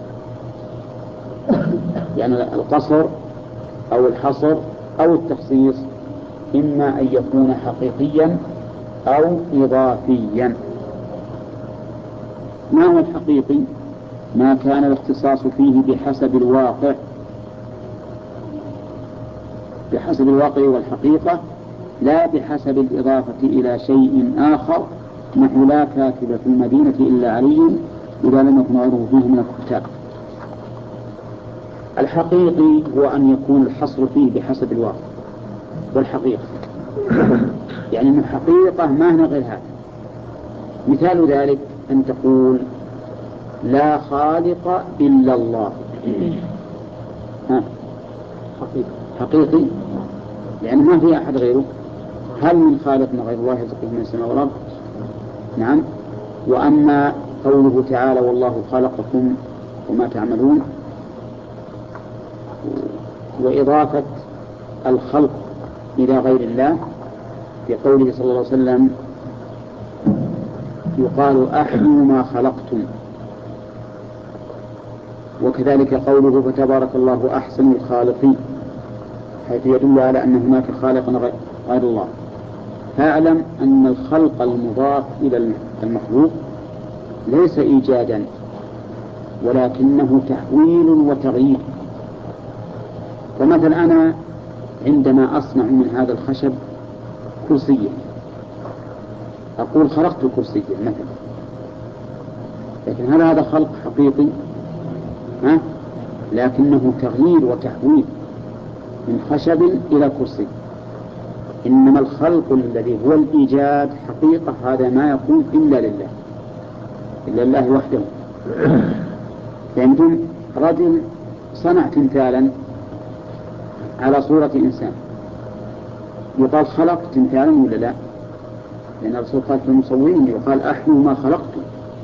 يعني القصر أو الحصر أو التخصيص إما أن يكون حقيقيا أو إضافيا. ما هو الحقيقي؟ ما كان الاختصاص فيه بحسب الواقع، بحسب الواقع والحقيقة، لا بحسب الإضافة إلى شيء آخر، نحو لا كاتب في المدينة إلا علي إذا لم يكن غيره فيه من الكتاب. الحقيقي هو أن يكون الحصر فيه بحسب الواقع والحقيقة، يعني من حقيقة ما هنا غير هذا. مثال ذلك أن تقول لا خالق إلا الله. حقيقي يعني ما في أحد غيره. هل من خالق غير الله يرزقه من السماء والأرض؟ نعم. وأما قوله تعالى والله خلقكم وما تعملون، وإضافة الخلق إلى غير الله في قوله صلى الله عليه وسلم يقال أحيوا ما خلقتم، وكذلك قوله فتبارك الله أحسن الخالقين، حيث يدل على أن هناك خالق غير الله. فاعلم أن الخلق المضاف إلى المخلوق ليس إيجادا، ولكنه تحويل وتغيير. فمثلا أنا عندما أصنع من هذا الخشب كرسيا أقول خلقت كرسيا مثلا، لكن هل هذا خلق حقيقي؟ لكنه تغيير وتحويل من خشب إلى كرسي. إنما الخلق الذي هو الإيجاد حقيقة هذا ما يكون إلا لله، إلا الله وحده. يعني رجل صنع تمثالا على صورة إنسان، يقال خلق تمثالا ولا لا؟ لأن الرسول قال في المصورين يقال أحيوا ما خلقتم،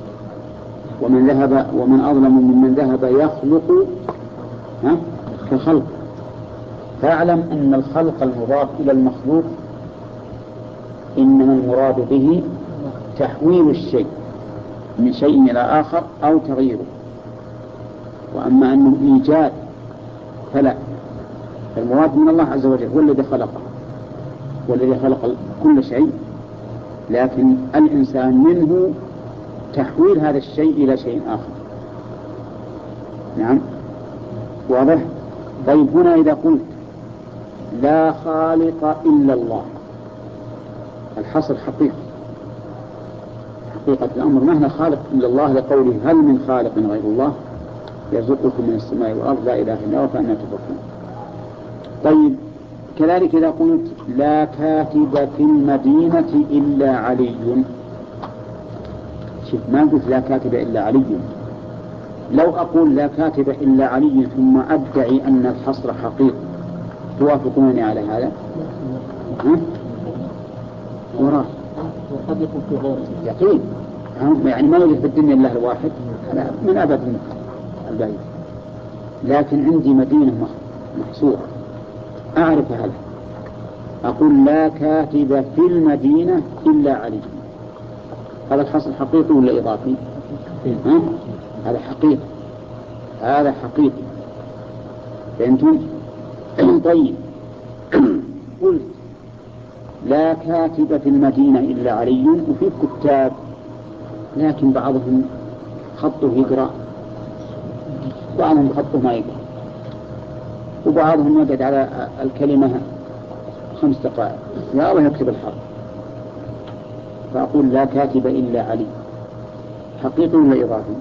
ومن أظلم ممن ذهب يخلق كخلق. فاعلم أن الخلق المضاف إلى المخلوق إنما المراد به تحويل الشيء من شيء إلى آخر أو تغييره. وأما أنه إيجاد فلا، المراد من الله عز وجل هو الذي خلقه، والذي خلق كل شيء، لكن الإنسان منه تحويل هذا الشيء إلى شيء آخر. نعم، واضح؟ طيب هنا إذا قلت لا خالق إلا الله، الحصر حقيقة الأمر ما هنا خالق إلا الله، لقوله هل من خالق غير الله يرزقكم من السماء والأرض لا إله إلا هو فأنى تؤفكون. طيب كذلك إذا قلت لا كاتب في المدينة إلا علي، شوف ما قلت لا كاتب إلا علي. لو أقول لا كاتب إلا علي ثم أدعي أن الحصر حقيقي توافقونني على هذا؟ وراء وقد يكون في غيره يقين، يعني ما يوجد في الدنيا إلا الواحد من أبد البعيد. لكن عندي مدينة محصورة أعرف هذا، أقول لا كاتب في المدينة إلا علي، هذا الحصر حقيقي ولا إضافي؟ هذا حقيقي، هذا حقيقي. فهمتم؟ طيب قلت لا كاتب في المدينة إلا علي، وفي كتاب لكن بعضهم خطه يقرأ، بعضهم خطه ما يقرأ، وبعضهم يقعد على الكلمة 5 دقائق يا الله يكتب الحرف. فأقول لا كاتب إلا علي، حقيقي ولا إضافي؟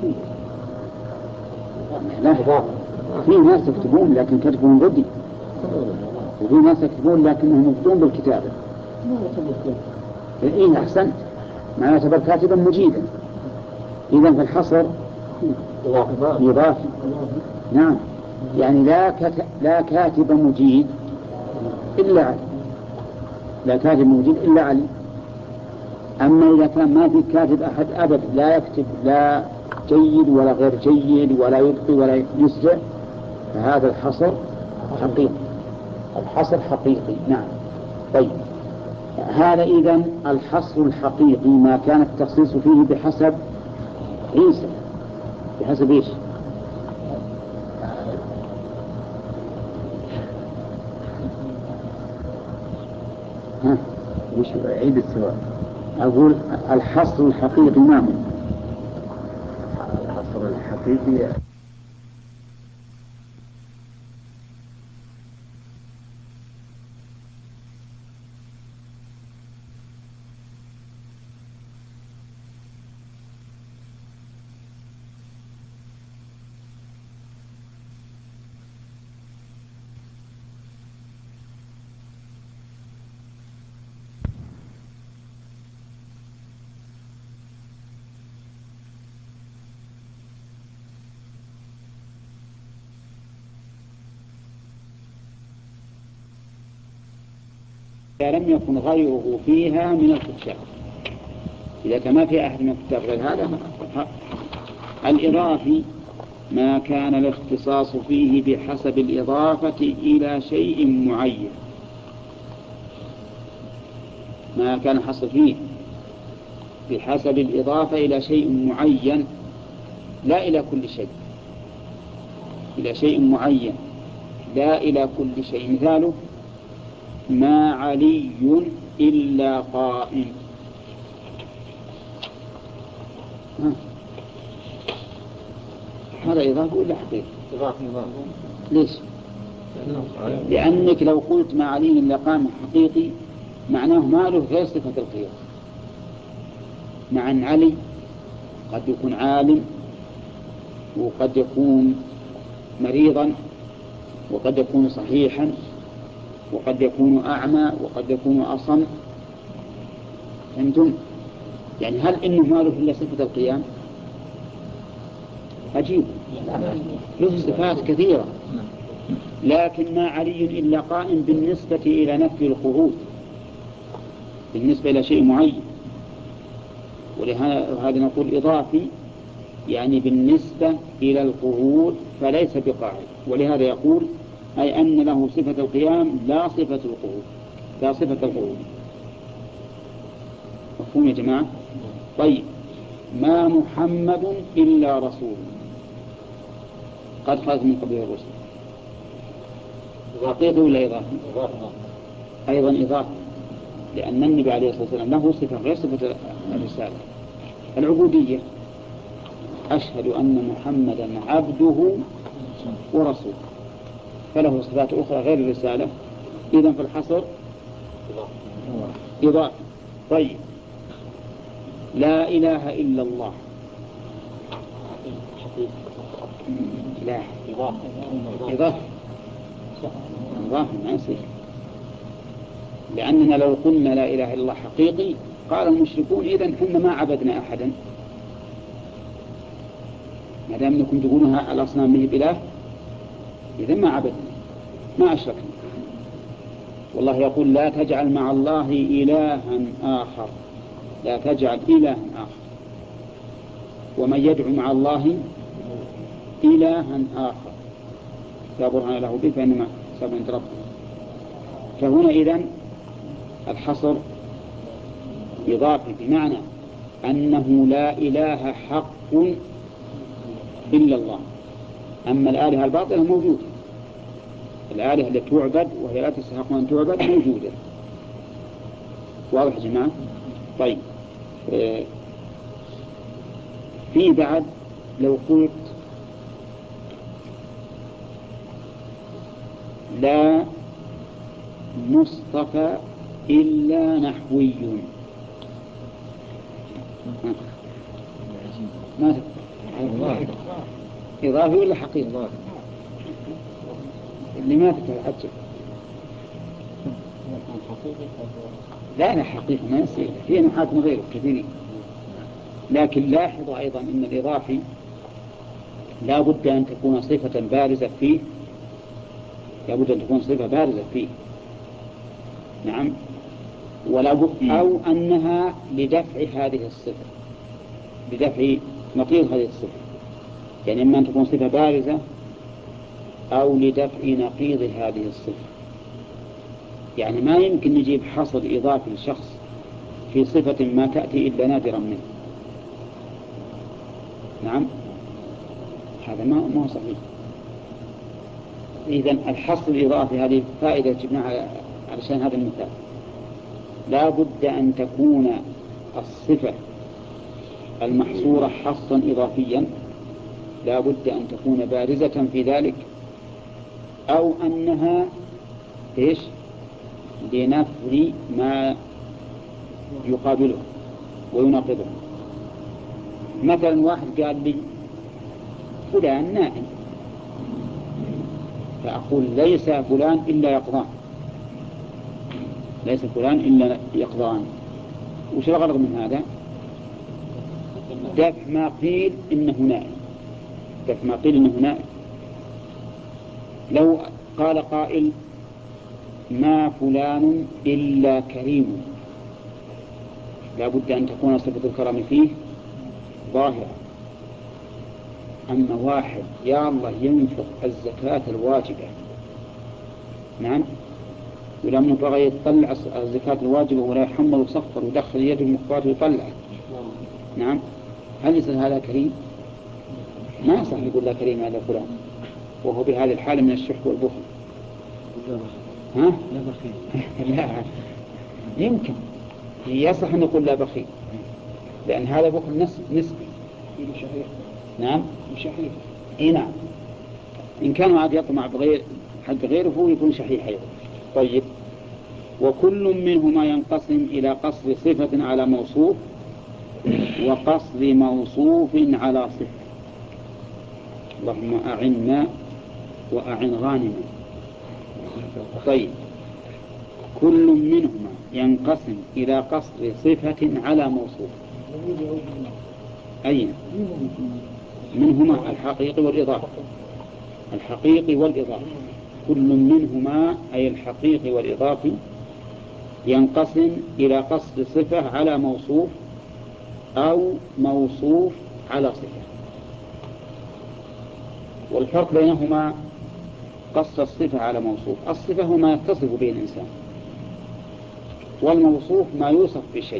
لا، في ناس يكتبون لكن كتبون ردي، وفي ناس يكتبون لكنهم مبدون بالكتابة. إيه أحسنت، ما يعتبر كاتبا مجيدا. إذا في الحصر يضاف. نعم، يعني لا كاتب مجيد إلا علي، لا كاتب مجيد إلا علي. أما إذا كان ما في كاتب أحد أبد لا يكتب لا جيد ولا غير جيد ولا يبقي ولا يسجع، فهذا الحصر حقيقي. الحصر حقيقي. نعم. طيب، هذا إذن الحصر الحقيقي ما كان التخصيص فيه بحسب عيسى. بحسب إيش؟ وش عيد السؤال؟ أقول الحصر الحقيقي ما هو؟ الحصر الحقيقي إذا لم يكن غيره فيها من الكتاب. إذا كان ما في أحد من الكتاب غير هذا. الإضافي ما كان الاختصاص فيه بحسب الإضافة إلى شيء معين. ما كان الحصر فيه بحسب الإضافة إلى شيء معين، لا إلى كل شيء، إلى شيء معين لا إلى كل شيء. مثاله ما علي إلا قائم. هذا إضافة ولا حقيقة؟ إضافة. ليش؟ لأنك لو قلت ما علي إلا قائم حقيقي معناه ما له غير صفة القيام، مع أن علي قد يكون عالم وقد يكون مريضا وقد يكون صحيحا وقد يكون أعمى وقد يكون أصم. فهمتم؟ يعني هل إنه ما له إلا صفة القيام؟ عجيب، له صفات كثيرة. لكن ما علي إلا قائم بالنسبة إلى نفي القعود، بالنسبة إلى شيء معين. ولهذا نقول إضافي يعني بالنسبة إلى القعود فليس بقاعد. ولهذا يقول أي أن له صفة القيام لا صفة القعود، لا صفة القعود. مفهوم يا جماعة؟ طيب، ما محمد إلا رسول قد خلت من قبله الرسل. حقيقي ولا إضافي؟ أيضا إضافي، لأن النبي عليه الصلاة والسلام له صفة غير صفة الرسالة، العبودية. أشهد أن محمدا عبده ورسوله، فله صفات أخرى غير الرسالة. إذن في الحصر إضافي. طيب، لا إله إلا الله. لا، إضافي ما يصير، لأننا لو قلنا لا إله إلا الله حقيقي قال المشركون إذن حنا ما عبدنا أحدا، ما دام أنكم تقولونها الأصنام به بإله إذن ما عبدنا ما أشركنا. والله يقول لا تجعل مع الله إلها آخر، لا تجعل إلها آخر، ومن يدعو مع الله إلها آخر لا برهان له به فإنما سوف ينتربه. فهنا إذن الحصر إضافي بمعنى أنه لا إله حق إلا الله. أما الآلهة الباطلة موجودة، الآلهة التي تعبد وهي لا تستحق أن تعبد موجودة. واضح يا جماعة؟ طيب، في بعد لو قلت لا مصطفى إلا نحوي، ما إضافي ولا حقيقي؟ اللي ما تتعجب لا حقيقة ما يصير، في نحاة من غيره كثيرين. لكن لاحظوا أيضا أن الإضافي لا بد أن تكون صفة بارزة فيه، لا بد أن تكون صفة بارزة فيه. نعم. ولا بد أو أنها لدفع هذه الصفة، لدفع نقيض هذه الصفة، يعني إما أن تكون صفة بارزة أو لدفع نقيض هذه الصفة. يعني ما يمكن نجيب حصر إضافي لشخص في صفة ما تأتي إلا نادرا منه. نعم، هذا ما هو صحيح. إذن الحصر الإضافي هذه فائدة جبناها علشان هذا المثال. لا بد أن تكون الصفة المحصورة حصا إضافيا، لا بد أن تكون بارزة في ذلك، أو أنها لنفي ما يقابله ويناقضه. مثلا واحد قال لي فلان نائم، فأقول ليس فلان إلا يقظان، ليس فلان إلا يقظان. وش الغرض من هذا؟ دفع ما قيل إنه نائم، دفع ما قيل إنه نائم. لو قال قائل ما فلان إلا كريم، لا بد أن تكون صفة الكرم فيه ظاهرة. أما واحد يا الله ينفق الزكاة الواجبة، نعم، ولما بغى يطلع الزكاة الواجبة ولا يحمل وصفر ودخل يده المخبار ويطلع، نعم، هل يصير هذا كريم؟ ما يصح يقول لا كريم هذا فلان وهو بهذه الحالة من الشح والبخل. ها؟ لا بخيل. لا يمكن يصح أن نقول لا بخيل، لأن هذا بخل نسبي. نعم شحيح. إيه نعم، إن كان عاد يطمع بغير حق غيره فهو يكون شحيح أيضا. طيب، وكل منهما ينقسم إلى قصر صفة على موصوف وقصر موصوف على صفة. اللهم أعنا وأعن غانما. طيب، كل منهما ينقسم إلى قصر صفة على موصوف. أي منهما؟ الحقيقي والإضافي. الحقيقي والإضافي، كل منهما أي الحقيقي والإضافي ينقسم إلى قصر صفة على موصوف أو موصوف على صفة. والفرق بينهما قصر الصفة على موصوف. الصفة هو ما يتصف به الإنسان، والموصوف ما يوصف بشيء.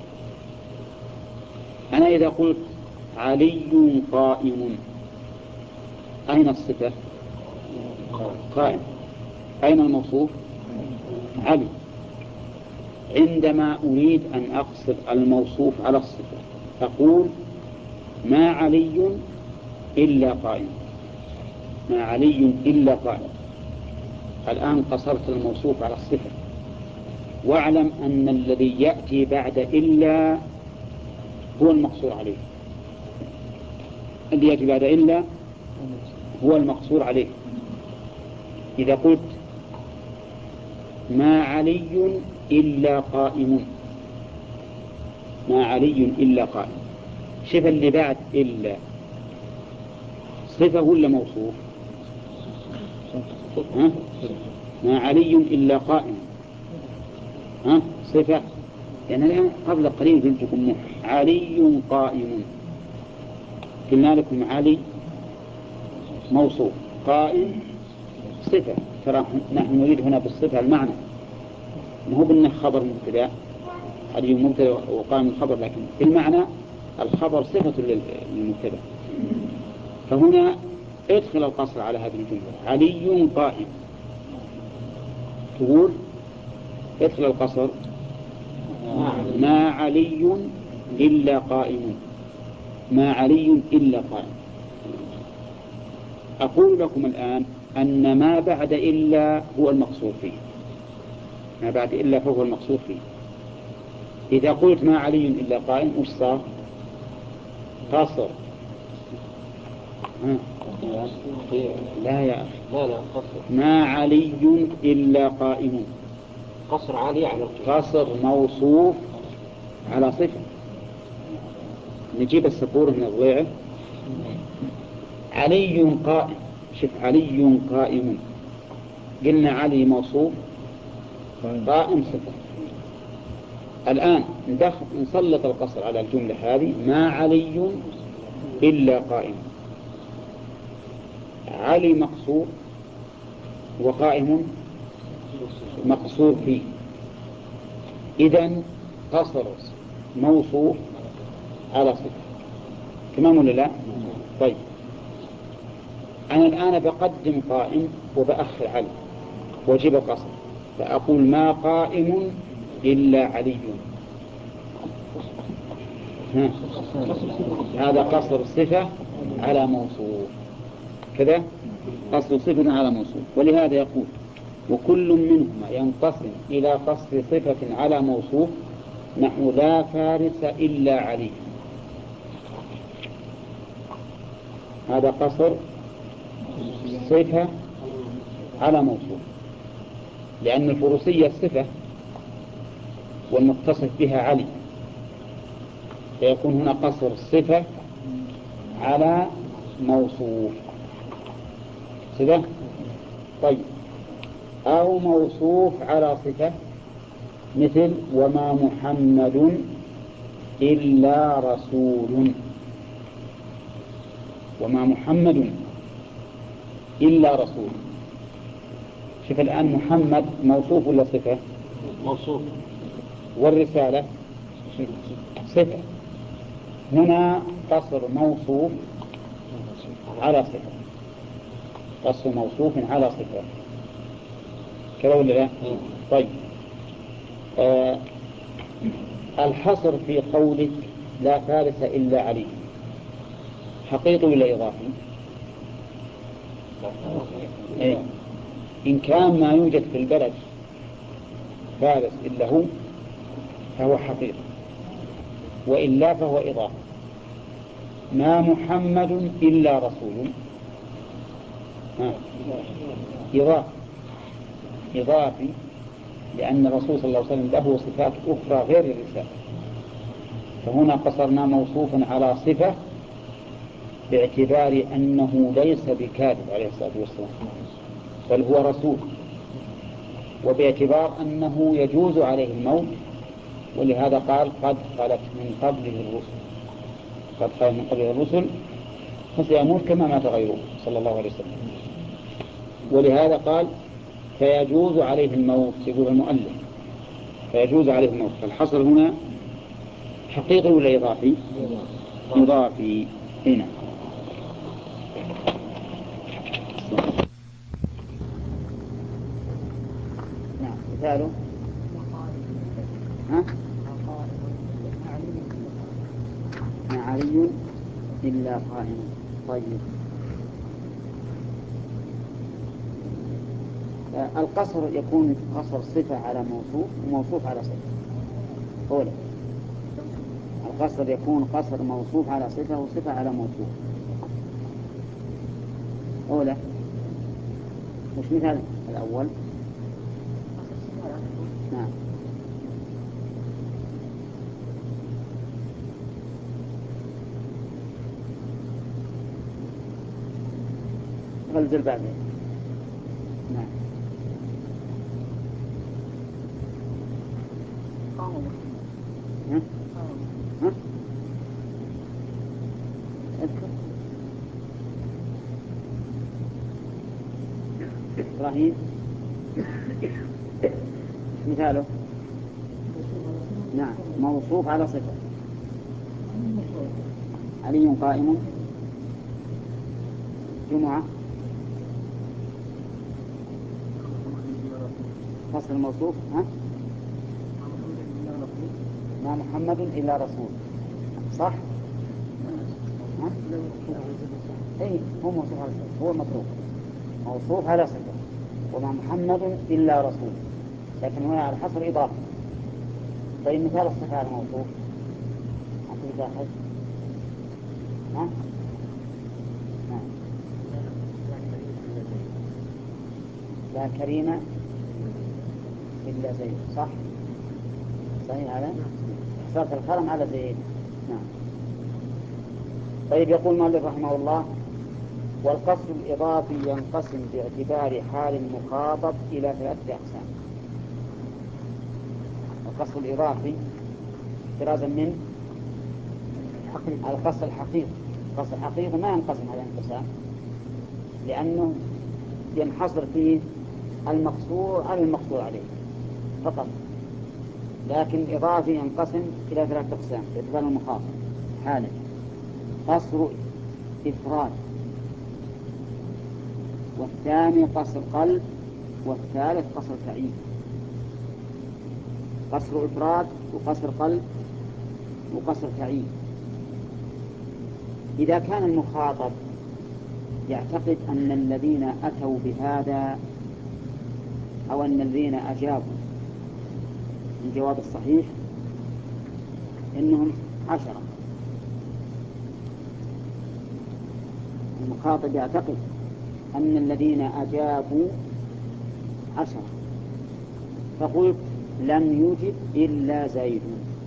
أنا إذا قلت علي قائم، أين الصفة؟ قائم. أين الموصوف؟ علي. عندما أريد أن أقصر الموصوف على الصفة أقول ما علي إلا قائم، ما علي إلا قائم. الآن قصرت الموصوف على الصفة. واعلم أن الذي يأتي بعد إلا هو المقصور عليه، الذي يأتي بعد إلا هو المقصور عليه. إذا قلت ما علي إلا قائم، ما علي إلا قائم، شوف اللي بعد إلا صفة ولا موصوف؟ ها؟ ما علي إلا قائم، ها؟ صفة. لأن الآن قبل قليل قلت لكم علي قائم، قلنا لكم علي موصوف، قائم صفة. ترى نحن نريد هنا بالصفة المعنى، ما هو بالنه خبر مبتدأ، علي مبتدأ وقائم الخبر، لكن في المعنى الخبر صفة للمبتدأ. فهنا ادخل القصر على هذه الجملة علي قائم، تقول ادخل القصر ما علي إلا قائم، ما علي إلا قائم. أقول لكم الآن أن ما بعد إلا هو المقصود فيه، ما بعد إلا فهو المقصود فيه. إذا قلت ما علي إلا قائم وش صار؟ قصر. لا يا أخي، ما علي إلا قائم، قصر عالي على القيام. قصر موصوف على صفة. نجيب السطور من الضيعة. علي قائم. شوف علي قائم، قلنا علي موصوف، قائم صفة. الآن نسلط القصر على الجملة هذه: ما علي إلا قائم. علي مقصور وقائم مقصور فيه. إذن قصر موصوف على صفة. تمام ولا لا؟ طيب، أنا الآن بقدم قائم وبأخر علي وجب قصر، فأقول ما قائم إلا علي. هذا قصر صفة على موصوف كذا، قصر صفة على موصوف. ولهذا يقول: وكل منهما ينقسم إلى قصر صفة على موصوف، نحو لا فارس إلا علي. هذا قصر صفة على موصوف، لأن الفروسية صفة والمتصف بها علي، فيكون هنا قصر صفة على موصوف صفة. طيب، أو موصوف على صفة، مثل وما محمد إلا رسول. وما محمد إلا رسول. شوف الآن محمد موصوف ولا صفة؟ موصوف. والرسالة صفة. هنا قصر موصوف على صفة، قصر موصوف على صفة كذا ولا لا؟ طيب، الحصر في قولك لا فارس إلا علي حقيقي ولا إضافي؟ إيه؟ إن كان ما يوجد في البلد فارس إلا هو فهو حقيقي، وإلا فهو إضافي. ما محمد إلا رسول إضافي، لأن الرسول صلى الله عليه وسلم له صفات أخرى غير الرسالة، فهنا قصرنا موصوفا على صفة باعتبار أنه ليس بكاذب عليه الصلاة والسلام، بل هو رسول، وباعتبار أنه يجوز عليه الموت، ولهذا قال قد خلت من قبله الرسل، قد خلت من قبله الرسل فسيموت كما مات غيره صلى الله عليه وسلم. ولهذا قال فيجوز عليه الموت، يقول المؤلف فيجوز عليه الموت. فالحصر هنا حقيقي ولا إضافي؟ إضافي هنا. نعم، مثاله ما علي إلا قائم. طيب، القصر يكون قصر صفة على موصوف وموصوف على صفة. أولا القصر يكون قصر موصوف على صفة وصفة على موصوف. أولا مش مثال الأول؟ نعم، غلزل بعدين. نعم، ها؟ اذكر إبراهيم مثاله. نعم، موصوف على صفة. علي قائم. جمعة فصل الموصوف. ها؟ ما محمد إلا رسول. صح؟ ها؟ إيه، هو موصوف على صفة، هو المطلوب موصوف على صفة. وما محمد إلا رسول، لكن هنا على حصر إضافة. طيب، مثال الصفة على الموصوف أنت بتاخذ. ها؟ نعم، لا كريمة إلا زيد، صح؟ صحيح هذا؟ صارت الكرم على زيد. نعم. طيب يقول مالك رحمه الله: والقصر الإضافي ينقسم باعتبار حال المخاطب إلى 3 أقسام. القصر الإضافي احترازا من القصر الحقيقي. القصر الحقيقي ما ينقسم على انقسام، لأنه ينحصر فيه المقصور على المقصور عليه فقط. لكن الإضافي ينقسم إلى 3 أقسام باعتبار المخاطب حالا: قصر إفراد، والثاني قصر قلب، والثالث قصر تعيين. قصر إفراد وقصر قلب وقصر تعيين. إذا كان المخاطب يعتقد أن الذين أتوا بهذا أو أن الذين أجابوا الجواب الصحيح إنهم 10، المخاطب يعتقد أن الذين أجابوا 10، فقلت لم يجب إلا زيد،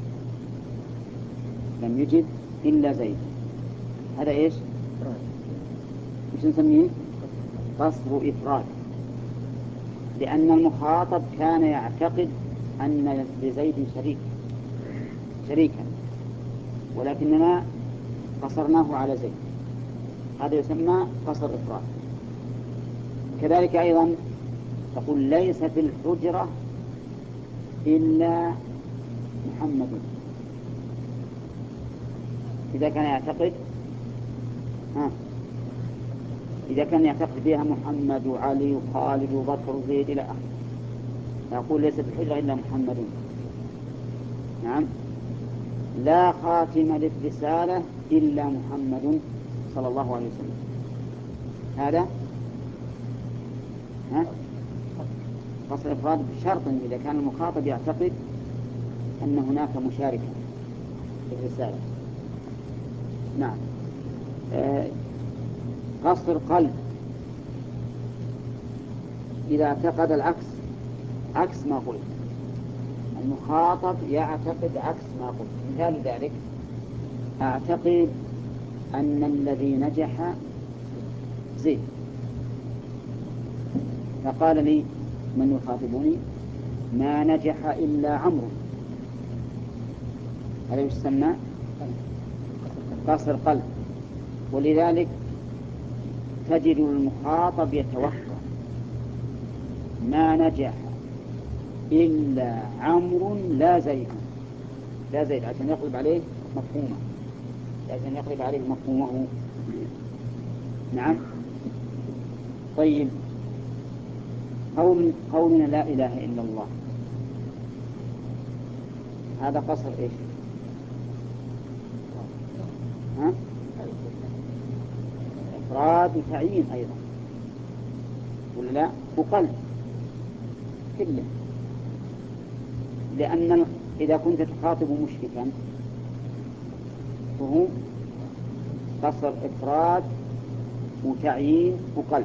لم يجب إلا زيد. هذا إيش؟ إيش نسميه؟ قصر إفراد، لأن المخاطب كان يعتقد أن لزيد شريكا، ولكننا قصرناه على زيد. هذا يسمى قصر إفراد. كذلك أيضا تقول ليس في الحجرة إلا محمد، إذا كان يعتقد فيها محمد وعلي وخالد وبكر وزيد إلى آخره، يقول ليس في الحجرة إلا محمد. نعم. لا خاتم للرسالة إلا محمد صلى الله عليه وسلم. هذا قصر إفراد بشرط إذا كان المخاطب يعتقد أن هناك مشاركة في الرسالة. نعم. قصر قلب إذا اعتقد العكس، عكس ما قلت، المخاطب يعتقد عكس ما قلت. مثال ذلك: أعتقد أن الذي نجح زيد، فقال لي من يخاطبني: ما نجح إلا عمرو. هذا يسمى قصر قلب. ولذلك تجد المخاطب يتوقع ما نجح إلا عمرو لا زيد، عشان يقلب عليه مفهومه، نعم. طيب، قولنا لا إله إلا الله، هذا قصر إيش؟ إفراد وتعيين أيضا، ولا لا؟ وقلب كله. لأن إذا كنت تخاطب مشركا فهو قصر إفراد وتعيين وقلب،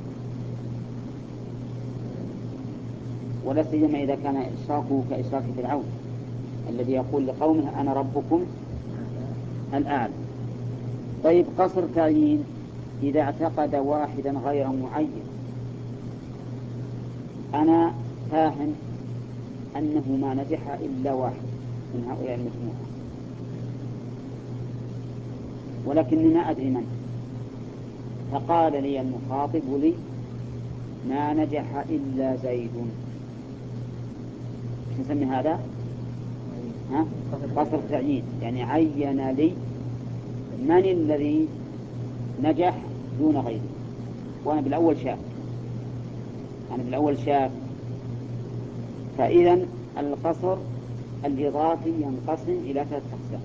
ولا سيما إذا كان إشراكه كإشراك فرعون الذي يقول لقومه أنا ربكم الأعلى. طيب، قصر تعيين إذا اعتقد واحدا غير معين، أنا فاهم أنه ما نجح إلا واحد من هؤلاء المجموعة، ولكني ما أدري من، فقال لي المخاطب لي ما نجح إلا زيد. نسمي هذا قصر تعيين، يعني عين لي من الذي نجح دون غيره، وأنا بالأول شاف. فإذا القصر الإضافي ينقسم إلى 3 أقسام: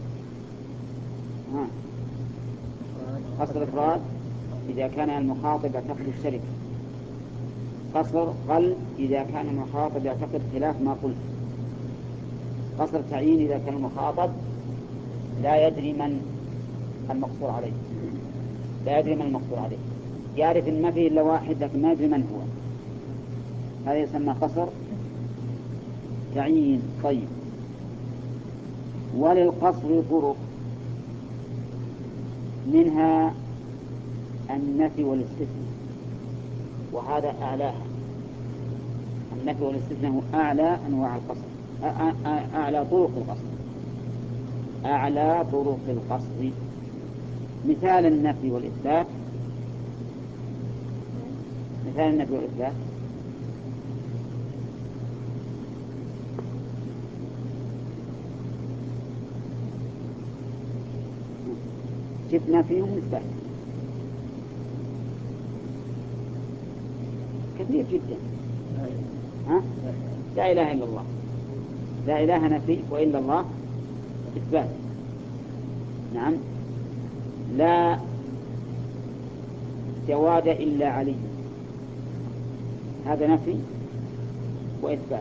قصر إفراد إذا كان المخاطب يعتقد الشركة، قصر قلب إذا كان المخاطب يعتقد خلاف ما قلت، قصر تعيين إذا كان المخاطب لا يدري من المقصور عليه، يعرف إن ما فيه إلا واحد لكن ما يدري من هو، هذا يسمى قصر تعيين. طيب، وللقصر طرق، منها النفي والاستثناء، وهذا أعلاها. النفي والاستثناء هو أعلى أنواع القصر، أعلى طرق القصر، أعلى طرق القصر. مثال النفي والإثبات، مثال النفي والإثبات: شف نفي وإثبات كثير جدا. ها؟ لا إله إلا الله، لا إله نفي، وإلا الله إثبات. نعم. لا جواد إلا علي، هذا نفي وإثبات.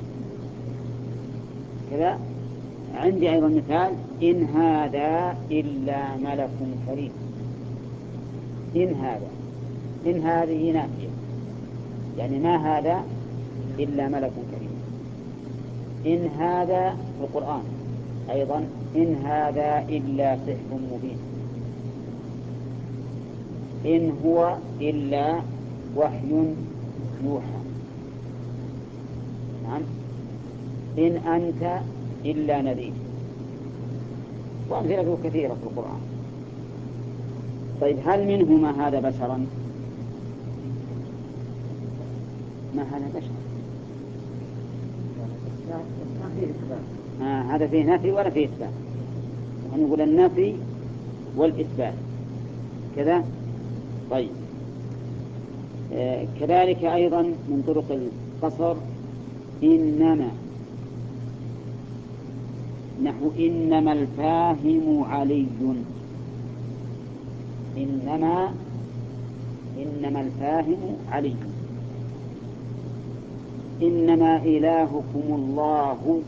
كذا عندي أيضا مثال: إن هذا إلا ملك كريم. إن هذا، إن هذه نافية، يعني ما هذا إلا ملك كريم. إن هذا في القرآن أيضا: إن هذا إلا سحر مبين. إن هو إلا وحي يوحى. نعم. إن أنت إلا نذير، وأمثلة كثيرة في القرآن. طيب، هل منهما هذا بشرا؟ ما هذا بشر. هذا فيه نفي ولا فيه إثبات. ونقول النفي والإثبات كذا. طيب، كذلك أيضا من طرق القصر إنما، نحو إنما الفاهم علي. إنما الفاهم علي. إنما إلهكم الله،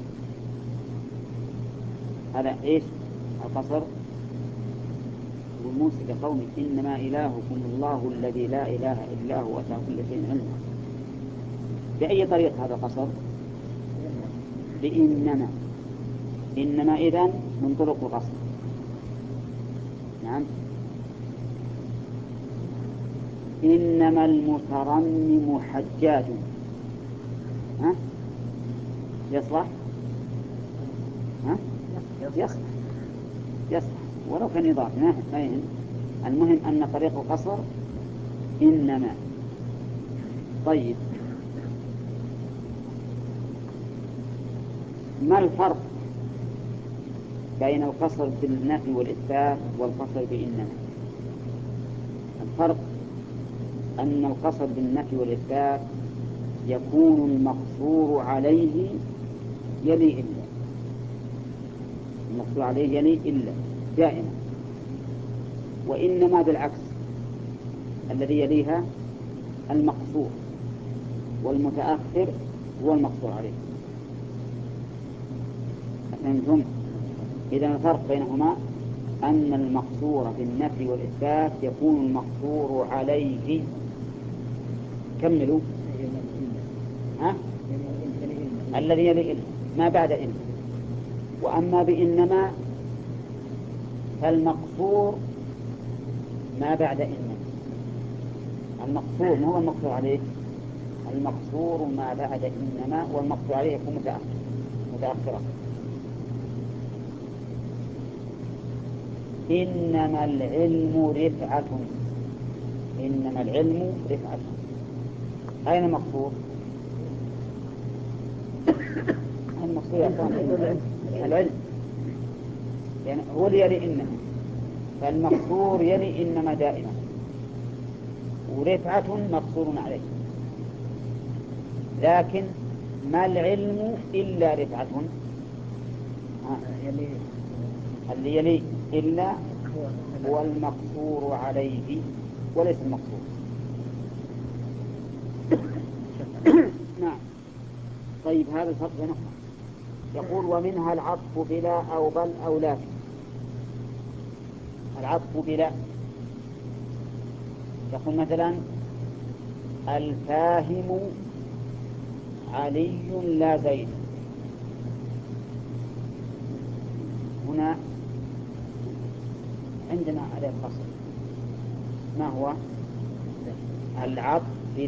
هذا إيش القصر؟ والموسى قومي: إنما إلهكم الله الذي لا إله إلا هو وسع كل شيء علما. بأي طريق هذا القصر؟ بإنما. إنما إذن من طرق القصر. نعم. إنما المترنم حجاج. ها؟ يصلح؟ ها؟ يصلح ولو كان إضافة ما يهم. المهم أن طريق القصر إنما. طيب، ما الفرق بين القصر بالنفي والإثبات والقصر بإنما؟ الفرق أن القصر بالنفي والإثبات يكون المقصور عليه يلي إلا، المقصور عليه يلي إلا دائما. وإنما بالعكس، الذي يليها المقصور، والمتأخر هو المقصور عليه. أفهمتم؟ إذا الفرق بينهما أن المقصور بالنفي والإثبات يكون المقصور عليه. كملوا. الذي يلي إلا ما بعد إلا. وأما بإنما فالمقصور ما بعد إنما. المقصور ما هو المقصور عليه؟ المقصور ما بعد إنما، والمقصور عليه يكون متأخرا. إنما العلم رفعة. إنما العلم رفعة. أين المقصور؟ المقصود العلم، يعني هو اللي يلي إنما، فالمقصور يلي إنما دائما، ورفعة مقصور عليه. لكن ما العلم إلا رفعة، اللي يلي إلا هو المقصور عليه وليس المقصور. نعم. طيب، هذا الفرق بينهما. يقول: ومنها العطف بلا أو بل أو لكن. العطف بلا، يقول مثلا: الفاهم علي لا زيد. هنا عندنا عليه فصل، ما هو؟ العطف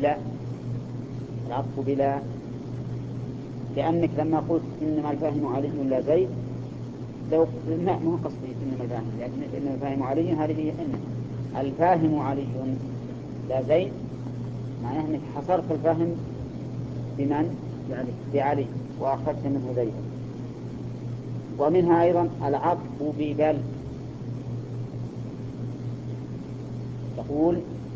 بلا، لأنك لما قلت إنما الفاهم علي لا زيد، لو لا مو قصدي إنما الفاهم، لكن إنما الفاهم علي هذه هي إنما الفاهم علي لا زيد، معناه أنك حصرت الفهم بمن؟ بعلي، وأخذت منه زيد. ومنها أيضا العطف ببل، تقول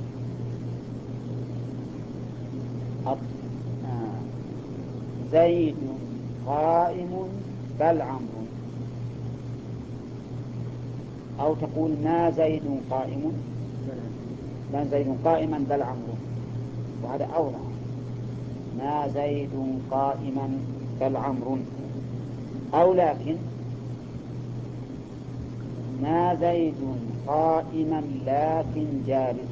زيد قائم بل عمرو، أو تقول ما زيد قائما بل عمرو، وهذا أوضح، ما زيد قائما بل عمرو. أو لكن ما زيد قائما لكن جالس،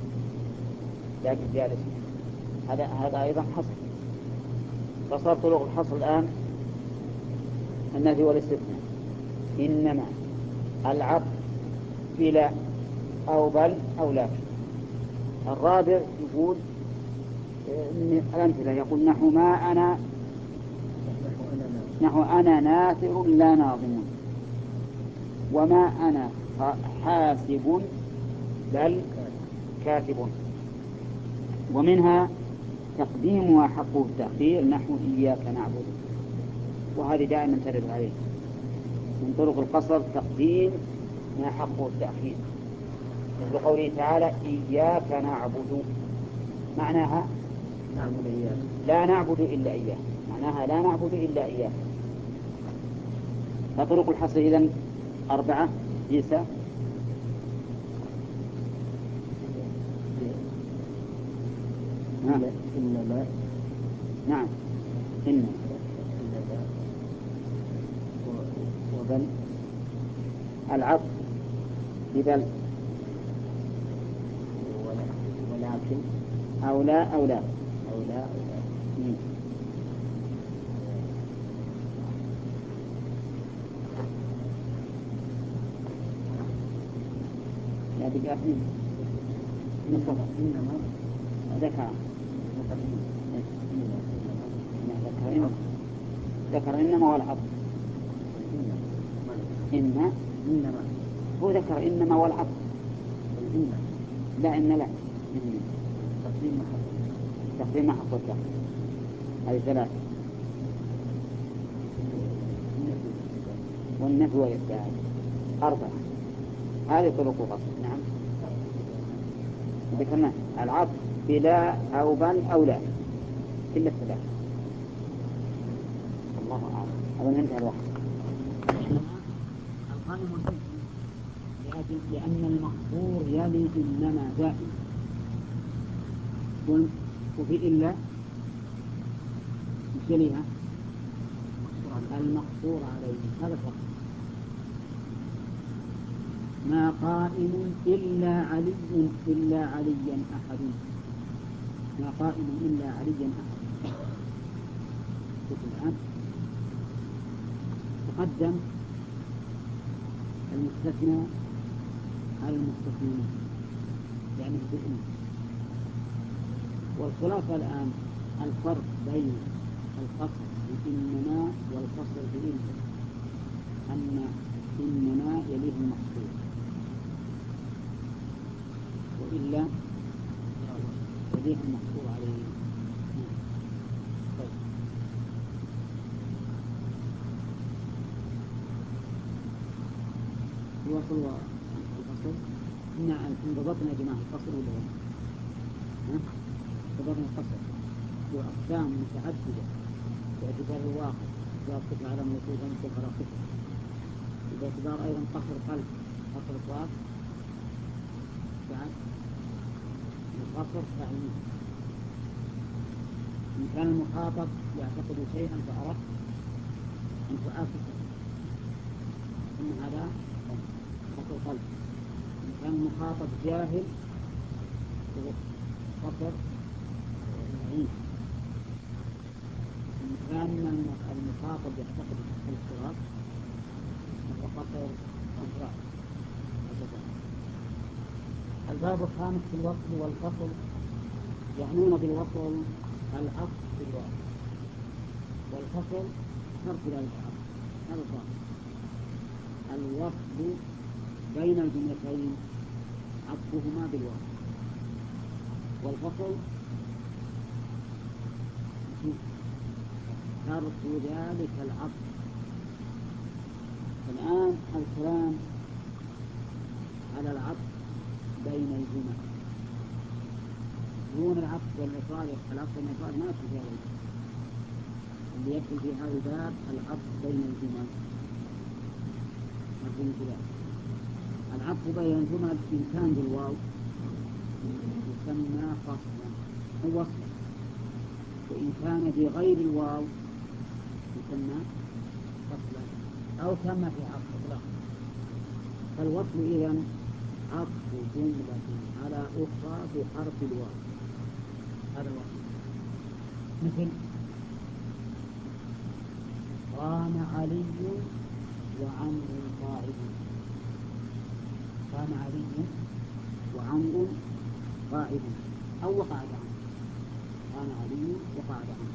هذا أيضا حصر. فصار طرق الحصر الآن النفي والاستثناء، إنما، العطف بلا أو بل أو لكن. الرابع يقول الأمثلة، يقول نحو أنا ناثر لا ناظم، وما أنا حاسب بل كاتب. ومنها تقديمها حقه التأخير، نحو إياك نعبد، وهذه دائما ترد عليه. من طرق القصر تقديم ما حقه التأخير، مثل قوله تعالى إياك نعبد، معناها لا نعبد إلا إياه، معناها لا نعبد إلا إياه. فطرق الحصر إذن 4. عيسى إنما، نعم إنما، وبل، العطف ببل، ولكن، أو لا لا بقى ذكر إنما والعطف، إنما هو ذكر إنما والعطف، لا تقديم محط والتأخير، هذه 3. والنفي والإثبات 4. هذه طرق القصر. نعم ذكرنا العطف بلا أو بل أو لا، إلا 3. الله أعلم. أظن انتهى الوقت. القائم والفعل لأن المقصور يلي إنما دائما، وفي إلا يليها المقصور عليه، هذا فقط. ما قائم إلا عليا أحد، ما قائم إلا عليا أحد. الآن تقدم المستثنى على المستثنى، يعني بإن. والخلاصة الآن الفرق بين القصر بإنما والقصر بإلا، أن إنما يليه المقصود، وإلا يليه المقصود عليه. طيب. الوصل والفصل، إن ضبطنا يا جماعة الفصل ولا لا؟ ضبطنا الفصل وأقسام متعددة باعتبار الواقع، وأقف على موصوفا كفر قسم، باعتبار أيضا قصر قلب، قصر صواب، بعد القصر تعيين. إن كان المخاطب يعتقد شيئا فأردت أن تعاكسه، إن هذا قصر قلب. إن كان المخاطب جاهل قصر تعيين. إن كان المخاطب يعتقد الاضطراب وقصر وإفراد. الباب الخامس في الوصل والفصل. يعنون بالوصل العطف في الواو، والفصل ترك ذلك العطف. هذا الضابط. الوصل بين الجملتين عطفهما بالواو، والفصل ترك ذلك العطف. الآن الكلام على العطف بين الجمل دون العطف والإفراد. العطف والإفراد ما يدخل في هذا الباب. اللي يدخل في هذا الباب العطف بين الجمل. العطف بين الجمل إن كان بالواو يسمى فصلا أو وصلا، وإن كان بغير الواو يسمى فصلا أو سمى في عطف إطلاقا. فالوصل إذن عطف جملة على أخرى بحرف الواو. هذا الوصل. مثل قام علي وعمر قاعد. قام علي وعمر قاعد أو وقعد عنه. قام علي وقعد عنه.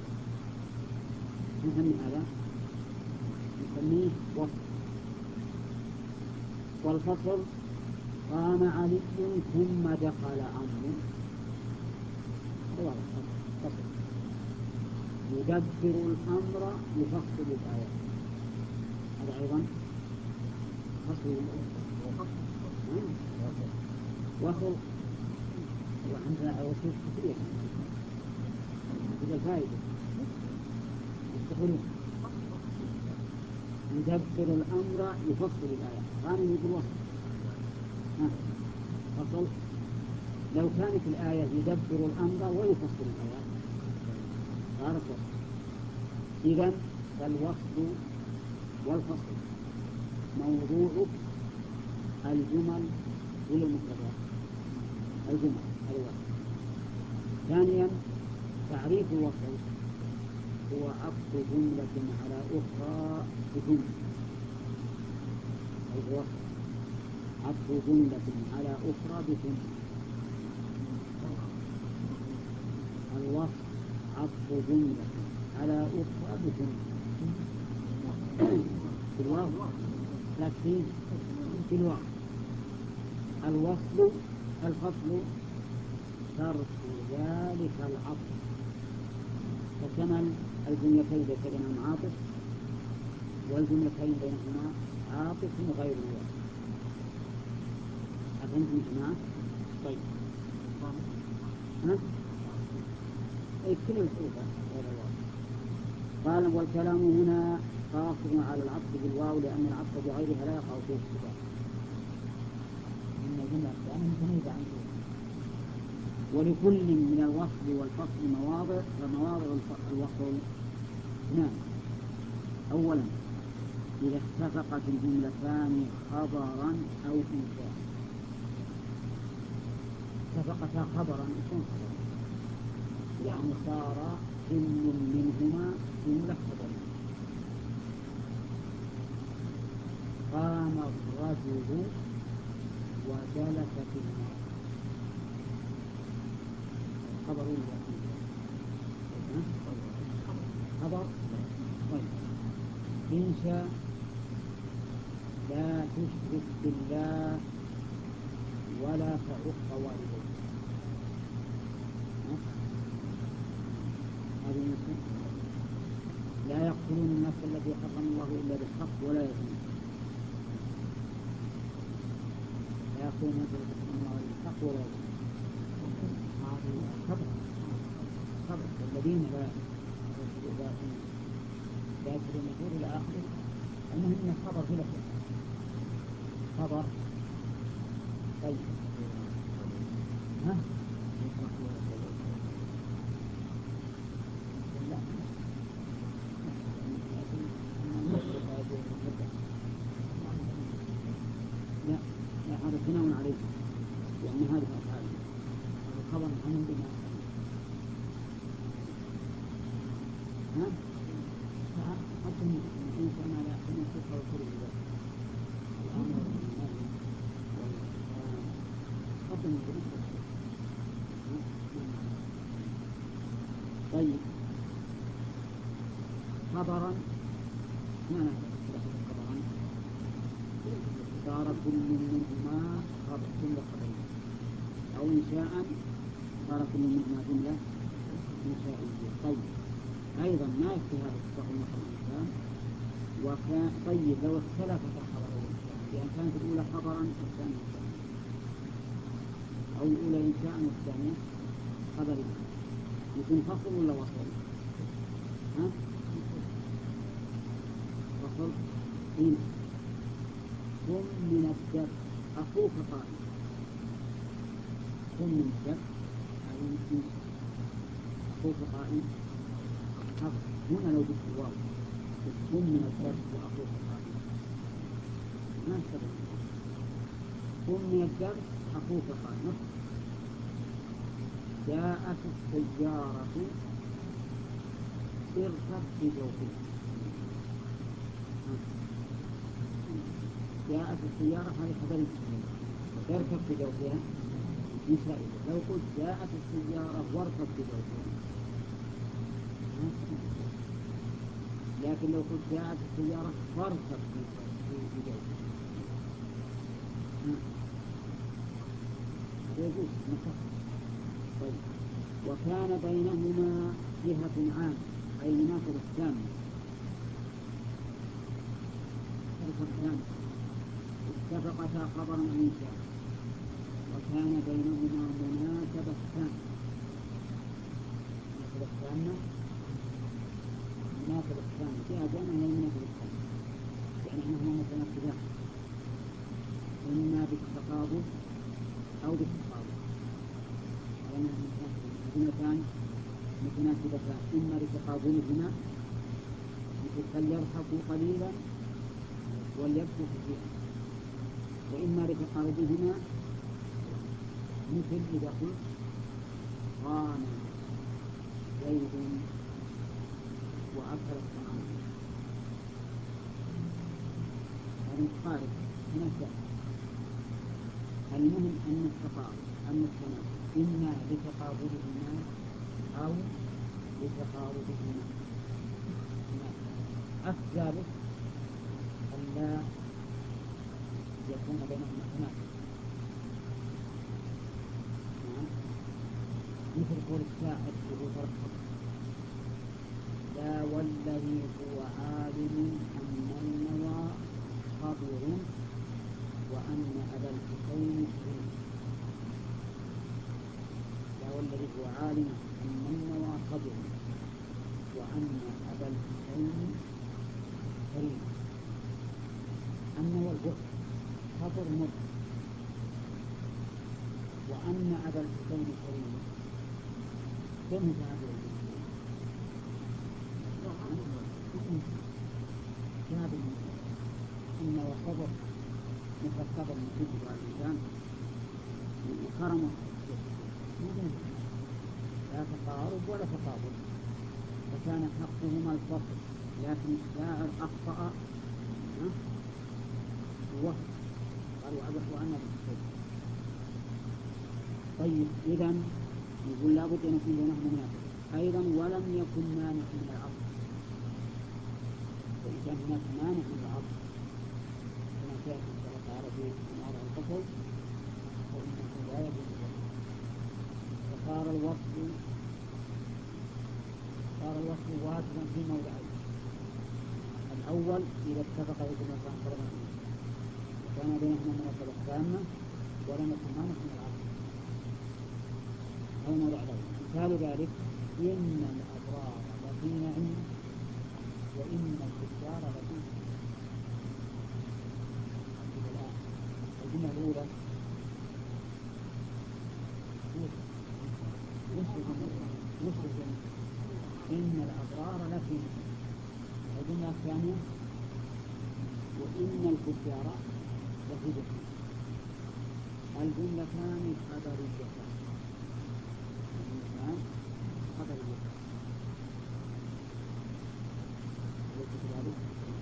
نسمي هذا نسميه وصل. والفصل قام علي ثم دخل عمرو. فصل يدبر الأمر يفصل الآيات. هذا أيضا فصل. وصل وعندنا وصول كثير إذا فائدة يستقلون. يدبر الأمر يفصل الآيات. غانم يقول وصل. فصل لو كانت الآية يدبر الأمر ويفصل الآيات صارت وصل. إذن فالوصل والفصل موضوع الجمل ولا المفردات؟ الجمل. الوصل. ثانيا تعريف الوصل هو عطف جملة على أخرى بجملة. الوصل عطف جملة على أخرى بجملة. الوصل عطف جملة على أخرى بجملة. في الواو لكن في الواو. الوصل الفصل ترك ذلك العطف. فكمل الجملتين ليس بينهما عاطف، والجملتين بينهما عاطف غير الواو. أفهمتم جماعة؟ طيب. أي كل الحروف غير الواو. قال والكلام هنا قاصر على العطف بالواو لأن العطف بغيرها لا يقع فيه اشتباه. إن الجملة الثانية متميزة عن كل. ولكل من الوصل والفصل مواضع، فمواضع الوصل اثنان. أولا إذا اتفقت الجملتان خبرا أو إنشاء. اتفقتا خبرا يكون خبرا يعني صار كل منهما جملة خبرية. قام الرجل وجلست المرأة. خبر خبر. إنشاء لا تشرك بالله ولا تعق والديك. هذه لا يقتلون النفس التي حرم الله إلا بالحق ولا يزنون. لا يقتلون النفس التي حرم الله إلا بالحق ولا يزنون. خبر الذين لا يأكلون الزور إلى آخره. المهم أن الخبر بلا شك خبر. طيب ها؟ لا هذا ثناء عليه لأن هذه أفعال الخبر عنهم بما ها؟ حتى إن كان لا يحتمل الصدق والكذب. طيب خبرا ما خبرا صار كل منهما جملة خبرية أو إنشاء صار كل منهما جملة إنشائية. طيب أيضا ما يكفي هذا التفاهم مطلق الإنسان. وكان طيب لو اختلفت الخبرين يعني كانت الأولى خبرا والثانية إنشاء أو الأولى إنشاء والثانية خبرية يكون فصل ولا وصل؟ ها؟ وصل. إن قم من الدرس أخوك قائم. قم من الدرس أي أخوك قائم. هنا لو قلت واو قم من الدرس وأخوك قائم ما استبعد. قم من الدرس أخوك قائم. جاءت السيارة اركب بجوفها. جاءت السيارة هذه خبرية اركب بجوفها إنشائية. لو قلت جاءت السيارة واركب بجوفها لكن لو قلت جاءت السيارة فاركب بجوفها هذا يجوز نفسه. طيب وكان بينهما جهة عامة أي مناسبة تامة. اتفقتا خبرا إنشاء وكان بينهما مناسبة تامة. مناسبة تامة فيها بينهما مناسبة تامة يعني أنهما متناسبان إما بالتقابل أو بالتقابل. كلمتان متناسبتان إما لتقابلهما مثل فليضحكوا قليلا وليبكوا كثيرا وإما لتقاربهما مثل إذا قلت قام زيد وأكل الطعام هذا متقارب مناسب. المهم أن التقارب أن التناسب إما لتقابلهما أو لتقاربهما. الثالث ألا يكون بينهما تناسب مثل قول الشاعر وهو ترحب لا والذي هو عالم أن النوى خبر وأن أبا الحسين كريم. لا والذي هو عالم أن النوى خبر وأن أبا الحسين كريم. النوى البؤس خبر مر وأن أبا الحسين كريم كم هذا جاب النوى خبر مفكر من كتب الإنسان وكرمه لا تقارب ولا تقابل وكان حقهما الفصل لكن الشاعر أخطأ ووهم قال وأنا بالحسين. طيب إذن يقول لابد أن يكون بينهما مناسبة أيضا ولم يكن مانع من العطف. وإذا هناك مانع من العطف كما سيأتي إن شاء الله تعالى في موضع الفصل فإنه لا يجوز الوصف. فصار الوصف واجبا في موضعين. الأول إذا اتفق الاثنان خبرا وكان بينهما مناسبة تامة ولم يكن مانع من العطف. هذا موضع الأول. مثال ذلك إن الأبرار لفي نعيم وإن الفجار لفي جحيم. الآن الجملة الأولى إن الأبرار لفي نعيم. الجملة الثانية وإن الفجار لفي جحيم. الجملتان خبريتان.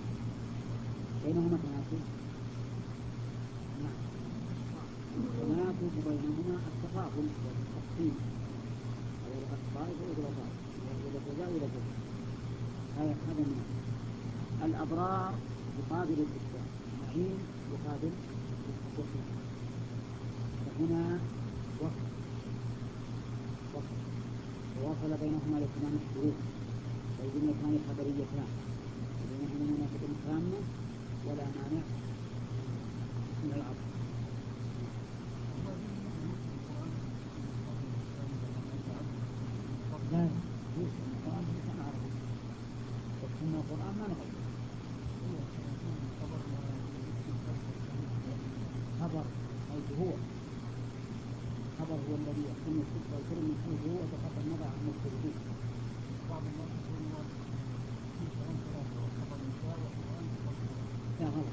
بينهما تناسب. نعم هناك يجوز بينهما التفاضل والتقسيم، أو الطائف وإلى طائف إلى جزاء إلى جزاء. هذا من الأبرار يقابل الإحسان، النعيم يقابل الجحيم. فهنا ووصل بينهما لتمام الشروط، والجملتان خبريتان بينهما مناسبة تامة ولا مانع من العطف. لا يجوز القرآن بلسان عربي، بس إن القرآن ما نغير خبر حيث هو خبر هو الذي يحكم الكفر والكرم من حيث هو بغض النظر عن المشتركين. بعض الناس يقولون لا غلط،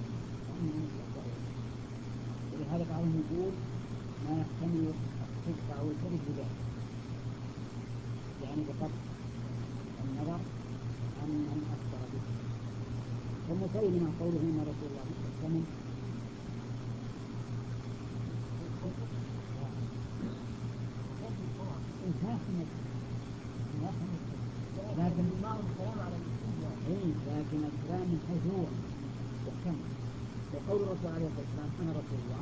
ولهذا بعضهم يقول ما يحتمل الصدق أو الكذب بذلك، يعني بغض النظر عن من أخبر به. ومسيلمة قوله إن رسول الله صلى لكن الكلام من حيث هو يحكم. وقول الرسول عليه الصلاة والسلام أنا رسول الله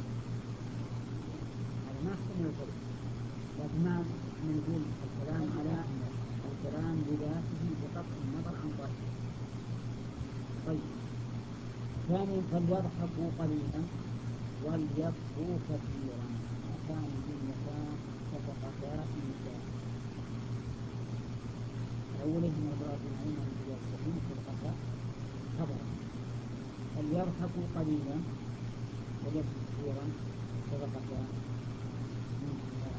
هذا ما يحتمل الكذب، لكن ما نقول الكلام على الكلام بذاته بقطع النظر عن ظاهره. طيب، ثانيا فليضحكوا قليلا وليبكوا كثيرا، هاتان الجملتان اتفقتا النساء. أوله من أبراز العلم واليقين صدقتا خبرا، فليضحكوا قليلا وليبكوا كثيرا صدقتا النساء،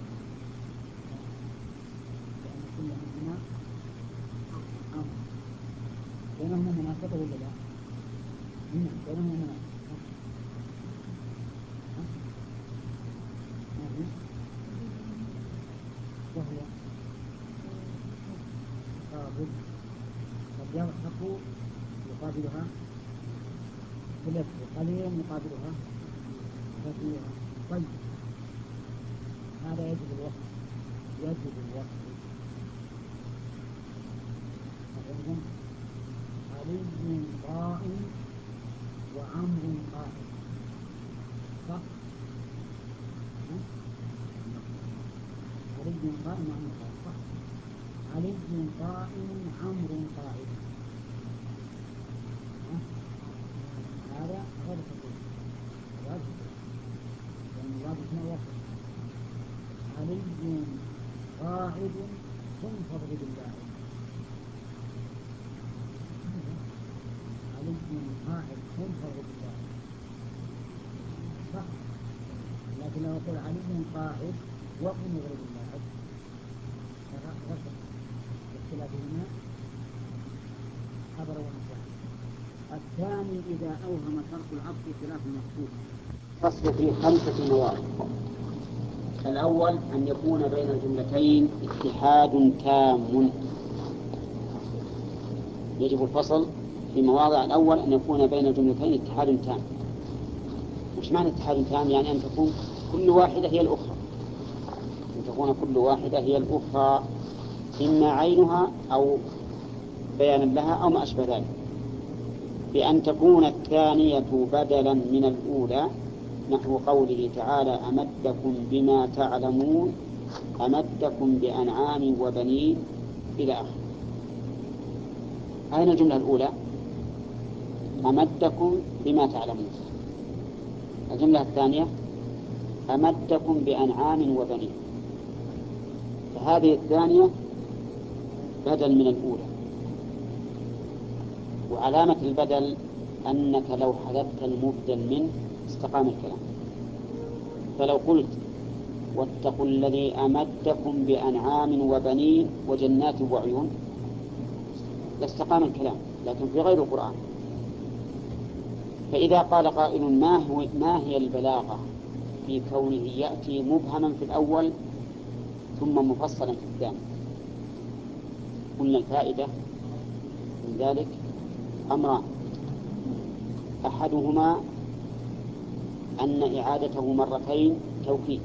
لأن كل منهما أمر بينهما مناسبة ولا لا؟ بينهما مناسبة. وهي قابل فليضحكوا يقابلها فليبكوا قليلا يقابلها كثيرا. طيب، هذا يجب الوقت علي قائم وعمر قائم، صح؟ علي قائم وعمر قائم، صح؟ علي قائم عمر قائم، هذا غير صحيح، لأن الواجب ما وصف. علي قاعد ثم فضل بالله، علي قاعد ثم فضل بالله، صح؟ لكن لو يقول علي قاعد وقم يضرب اللاعب فرق باختلافهما خبر ونساء. الثاني إذا أوهم ترك العطف خلاف المقصود. فصل في 5 مواضع. الأول أن يكون بين الجملتين اتحاد تام، يجب الفصل في مواضع. الأول أن يكون بين الجملتين اتحاد تام. وش معنى اتحاد تام؟ يعني أن تكون كل واحدة هي الأخرى، أن تكون كل واحدة هي الأخرى، إما عينها أو بيانا لها أو ما أشبه ذلك، بأن تكون الثانية بدلا من الأولى، نحو قوله تعالى أمدكم بما تعلمون، أمدكم بأنعام وبنين إلى آخره. أين الجملة الأولى؟ أمدكم بما تعلمون. الجملة الثانية أمدكم بأنعام وبنين، فهذه الثانية بدل من الأولى. وعلامة البدل أنك لو حذفت المبدل منه استقام الكلام. فلو قلت واتقوا الذي أمدكم بأنعام وبنين وجنات وعيون لاستقام الكلام، لكن في غير القرآن. فإذا قال قائل ما هي البلاغة في كونه يأتي مبهما في الأول ثم مفصلا في الثاني؟ قلنا الفائدة من ذلك أمران: أحدهما أن إعادته مرتين توكيد،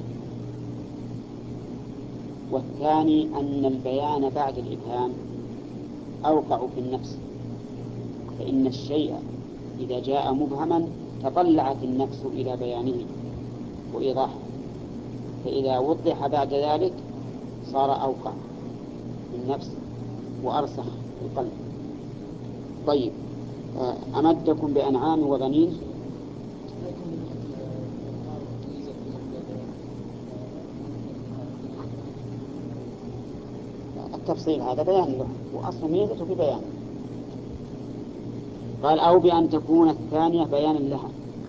والثاني أن البيان بعد الإبهام أوقع في النفس، فإن الشيء إذا جاء مبهما تطلعت النفس إلى بيانه وإيضاحه، فإذا وضح بعد ذلك صار أوقع في النفس وأرسخ في القلب. طيب، أمدكم بأنعام وبنين. التفصيل هذا بيان له، وأصل ميزته في بيان. قال أو بأن تكون الثانية بيانا لها.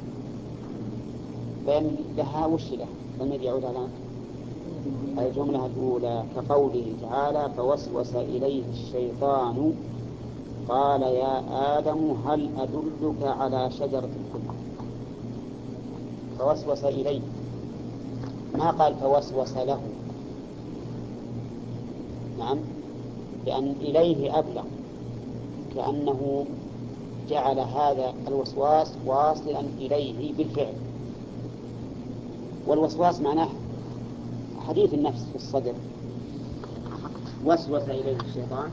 بيان لها وش له؟ فمن يعود على الجملة الأولى كقوله تعالى فوسوس إليه الشيطان قال يا آدم هل أدلك على شجرة الخلد. فوسوس إليه، ما قال فوسوس له. نعم، لأن إليه أبلغ، كأنه جعل هذا الوسواس واصلا إليه بالفعل. والوسواس معناه حديث النفس في الصدر. وسوس إليه الشيطان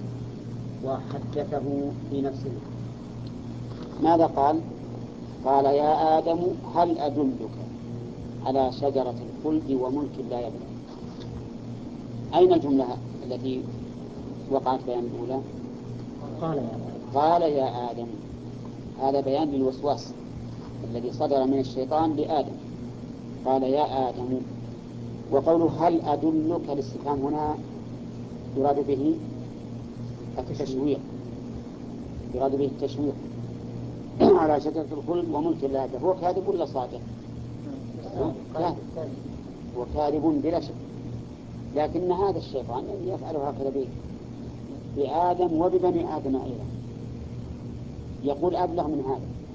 وحدثه في نفسه. ماذا قال؟ قال يا آدم هل أدلك على شجرة الخلد وملك لا يبلى. أين الجملة التي وقعت بيان الأولى؟ قال يا آدم. هذا بيان للوسواس الذي صدر من الشيطان لآدم. قال يا آدم. وقوله هل أدلك الاستفهام هنا يراد به التشويق، يراد به التشويق على شجرة الخلد وملك لا يبلى. هو كاذب ولا صادق؟ كاذب، وكاذب بلا شك. لكن هذا الشيطان يفعل هكذا بآدم وببني آدم أيضا. يقول أبلغ من هذا،